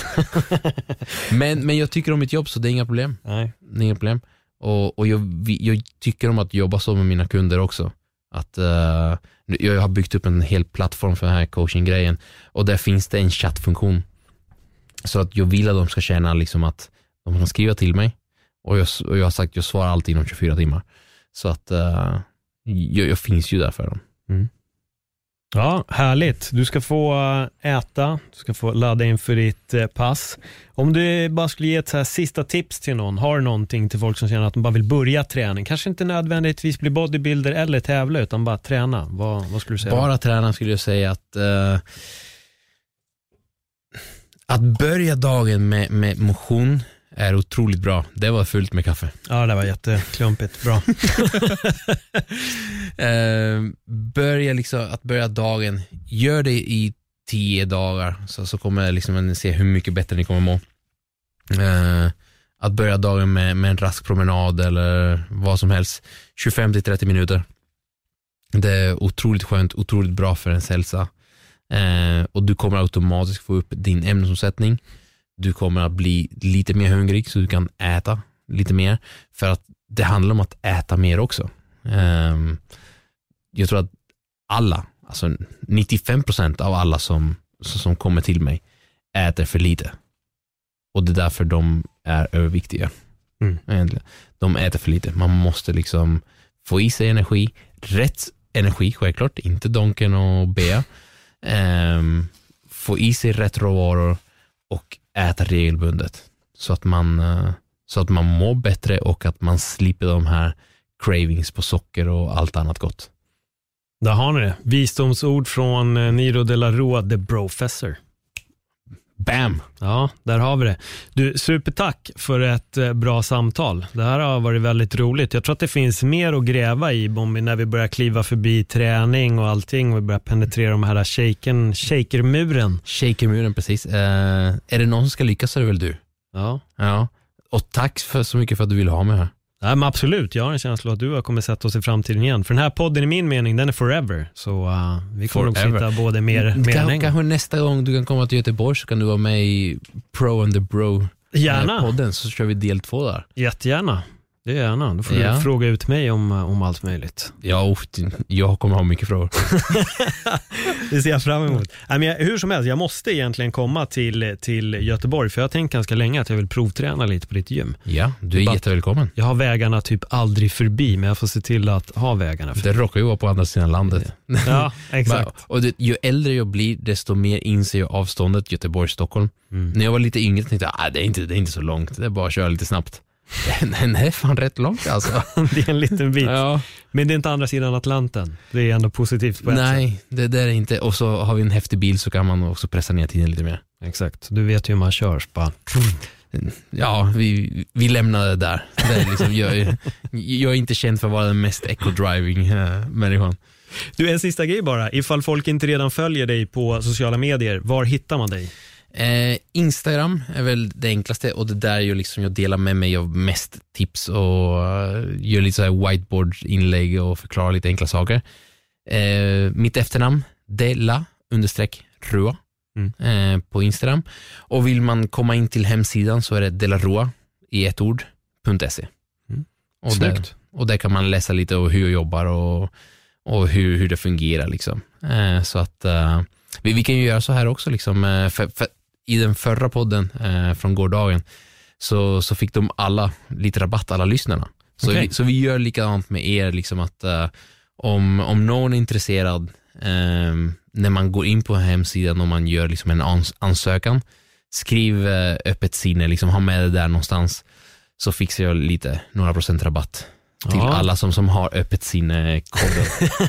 [SPEAKER 3] men jag tycker om mitt jobb, så det är inga problem.
[SPEAKER 2] Nej.
[SPEAKER 3] Det är inga problem. Och jag tycker om att jobba så med mina kunder också. Att jag har byggt upp en hel plattform för den här coaching-grejen. Och där finns det en chattfunktion. Så att jag vill att de ska känna liksom att de kan skriva till mig. Och jag har sagt att jag svarar alltid inom 24 timmar. Så att jag finns ju där för dem.
[SPEAKER 2] Ja, härligt. Du ska få äta, du ska få ladda in för ditt pass. Om du bara skulle ge ett så här sista tips till någon, har du någonting till folk som känner att de bara vill börja träning? Kanske inte nödvändigtvis bli bodybuilder eller tävla, utan bara träna. Vad skulle du säga?
[SPEAKER 3] Bara träna skulle jag säga att börja dagen med motion är otroligt bra. Det var fullt med kaffe. Ja,
[SPEAKER 2] det var jätteklumpigt. Bra.
[SPEAKER 3] Börja dagen. Gör det i 10 dagar. Så kommer liksom se hur mycket bättre ni kommer må. Att börja dagen med en rask promenad eller vad som helst. 25-30 minuter. Det är otroligt skönt, otroligt bra för ens hälsa. Och du kommer automatiskt få upp din ämnesomsättning. Du kommer att bli lite mer hungrig, så du kan äta lite mer. För att det handlar om att äta mer också. Jag tror att alla, alltså 95% av alla som kommer till mig äter för lite. Och det är därför de är överviktiga. Egentligen. De äter för lite. Man måste liksom få i sig energi. Rätt energi, självklart. Inte donken och bea. Få i sig rätt råvaror och äta regelbundet, så att man mår bättre och att man slipper de här cravings på socker och allt annat gott.
[SPEAKER 2] Där har ni det. Visdomsord från Niro de la Rua, the Brofessor.
[SPEAKER 3] Bam!
[SPEAKER 2] Ja, där har vi det. Du, supertack för ett bra samtal. Det här har varit väldigt roligt. Jag tror att det finns mer att gräva i när vi börjar kliva förbi träning och allting och vi börjar penetrera de här shakermuren.
[SPEAKER 3] Shakermuren, precis. Är det någon som ska lyckas så är det väl du? Ja. Och tack så mycket för att du vill ha mig här.
[SPEAKER 2] Ja, men absolut, jag har en känsla att du kommer sätta oss i framtiden igen. För den här podden i min mening, den är forever. Så vi kommer nog sitta både mer länge.
[SPEAKER 3] Kanske nästa gång du kan komma till Göteborg så kan du vara med i Pro and the Bro
[SPEAKER 2] Gärna.
[SPEAKER 3] Podden, så kör vi del 2 där.
[SPEAKER 2] Jättegärna. Det är gärna. Då får du fråga ut mig om allt möjligt.
[SPEAKER 3] Ja, jag kommer ha mycket frågor.
[SPEAKER 2] Det ser jag fram emot. Hur som helst, jag måste egentligen komma till Göteborg, för jag har tänkt ganska länge att jag vill provträna lite på ditt gym.
[SPEAKER 3] Ja, du är jättevälkommen.
[SPEAKER 2] Jag har vägarna typ aldrig förbi, men jag får se till att ha vägarna förbi.
[SPEAKER 3] Det råkar ju vara på andra sidan landet.
[SPEAKER 2] Ja, exakt.
[SPEAKER 3] Och ju äldre jag blir, desto mer inser jag avståndet Göteborg-Stockholm. När jag var lite yngre tänkte jag, det är inte så långt, det är bara att köra lite snabbt. Den är fan rätt långt alltså.
[SPEAKER 2] Det är en liten bit.
[SPEAKER 3] Ja.
[SPEAKER 2] Men det är inte andra sidan Atlanten. Det är ändå positivt på ett sätt.
[SPEAKER 3] Nej, det där är inte. Och så har vi en häftig bil, så kan man också pressa ner tiden lite mer.
[SPEAKER 2] Exakt, du vet ju hur man kör. Bara.
[SPEAKER 3] Ja, vi lämnar det där. Det är liksom, jag är inte känd för att vara den mest eco-driving människan.
[SPEAKER 2] Du, en sista grej bara. Ifall folk inte redan följer dig på sociala medier, var hittar man dig?
[SPEAKER 3] Instagram är väl det enklaste, och det där är ju liksom jag delar med mig av mest tips och gör lite så här whiteboard-inlägg och förklarar lite enkla saker. Mitt efternamn Dela_Rua på Instagram, och vill man komma in till hemsidan så är det delarua.se. Och där kan man läsa lite om hur jag jobbar och hur det fungerar liksom. Så att vi kan ju göra så här också liksom, för i den förra podden från gårdagen så fick de alla lite rabatt, alla lyssnarna. Så vi gör likadant med er liksom, att om någon är intresserad, när man går in på hemsidan och man gör liksom en ansökan, skriv öppet sinne, liksom, ha med det där någonstans, så fixar jag några procent rabatt till alla som har öppet sinne koden.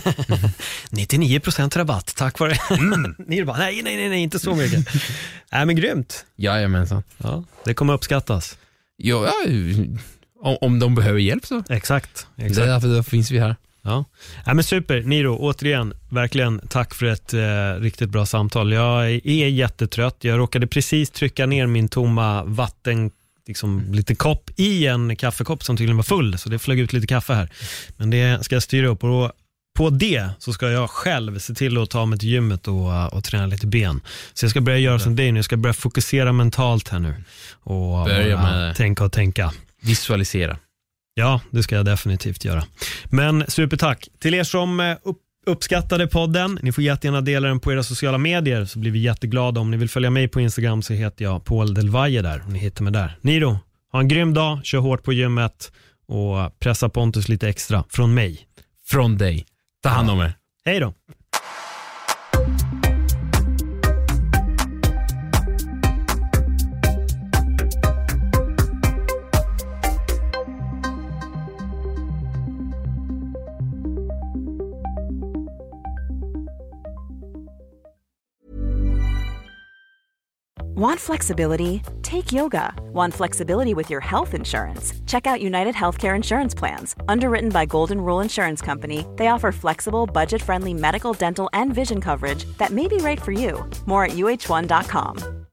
[SPEAKER 2] 99% rabatt, tack vare ni bara, nej, inte så mycket. Men grymt.
[SPEAKER 3] Jajamensan.
[SPEAKER 2] Ja, det kommer uppskattas.
[SPEAKER 3] Ja, om de behöver hjälp så.
[SPEAKER 2] Exakt.
[SPEAKER 3] Det är därför då finns vi här.
[SPEAKER 2] Ja. Men super, Niro, återigen verkligen tack för ett riktigt bra samtal. Jag är jättetrött. Jag råkade precis trycka ner min tomma vatten, liksom lite kopp i en kaffekopp som tydligen var full, så det flög ut lite kaffe här. Men det ska jag styra upp, och på det så ska jag själv se till att ta mig till gymmet och träna lite ben. Så jag ska börja göra som dig nu. Jag ska börja fokusera mentalt här nu och tänka.
[SPEAKER 3] Visualisera.
[SPEAKER 2] Ja, det ska jag definitivt göra. Men supertack till er som uppskattade podden. Ni får jättegärna dela den på era sociala medier, så blir vi jätteglada. Om ni vill följa mig på Instagram så heter jag Paul Del Valle där. Ni hittar mig där. Niro, ha en grym dag, kör hårt på gymmet och pressa Pontus lite extra från mig.
[SPEAKER 3] Från dig. Ta hand om er.
[SPEAKER 2] Hej då.
[SPEAKER 6] Want flexibility? Take yoga. Want flexibility with your health insurance? Check out United Healthcare Insurance Plans. Underwritten by Golden Rule Insurance Company, they offer flexible, budget-friendly medical, dental, and vision coverage that may be right for you. More at uh1.com.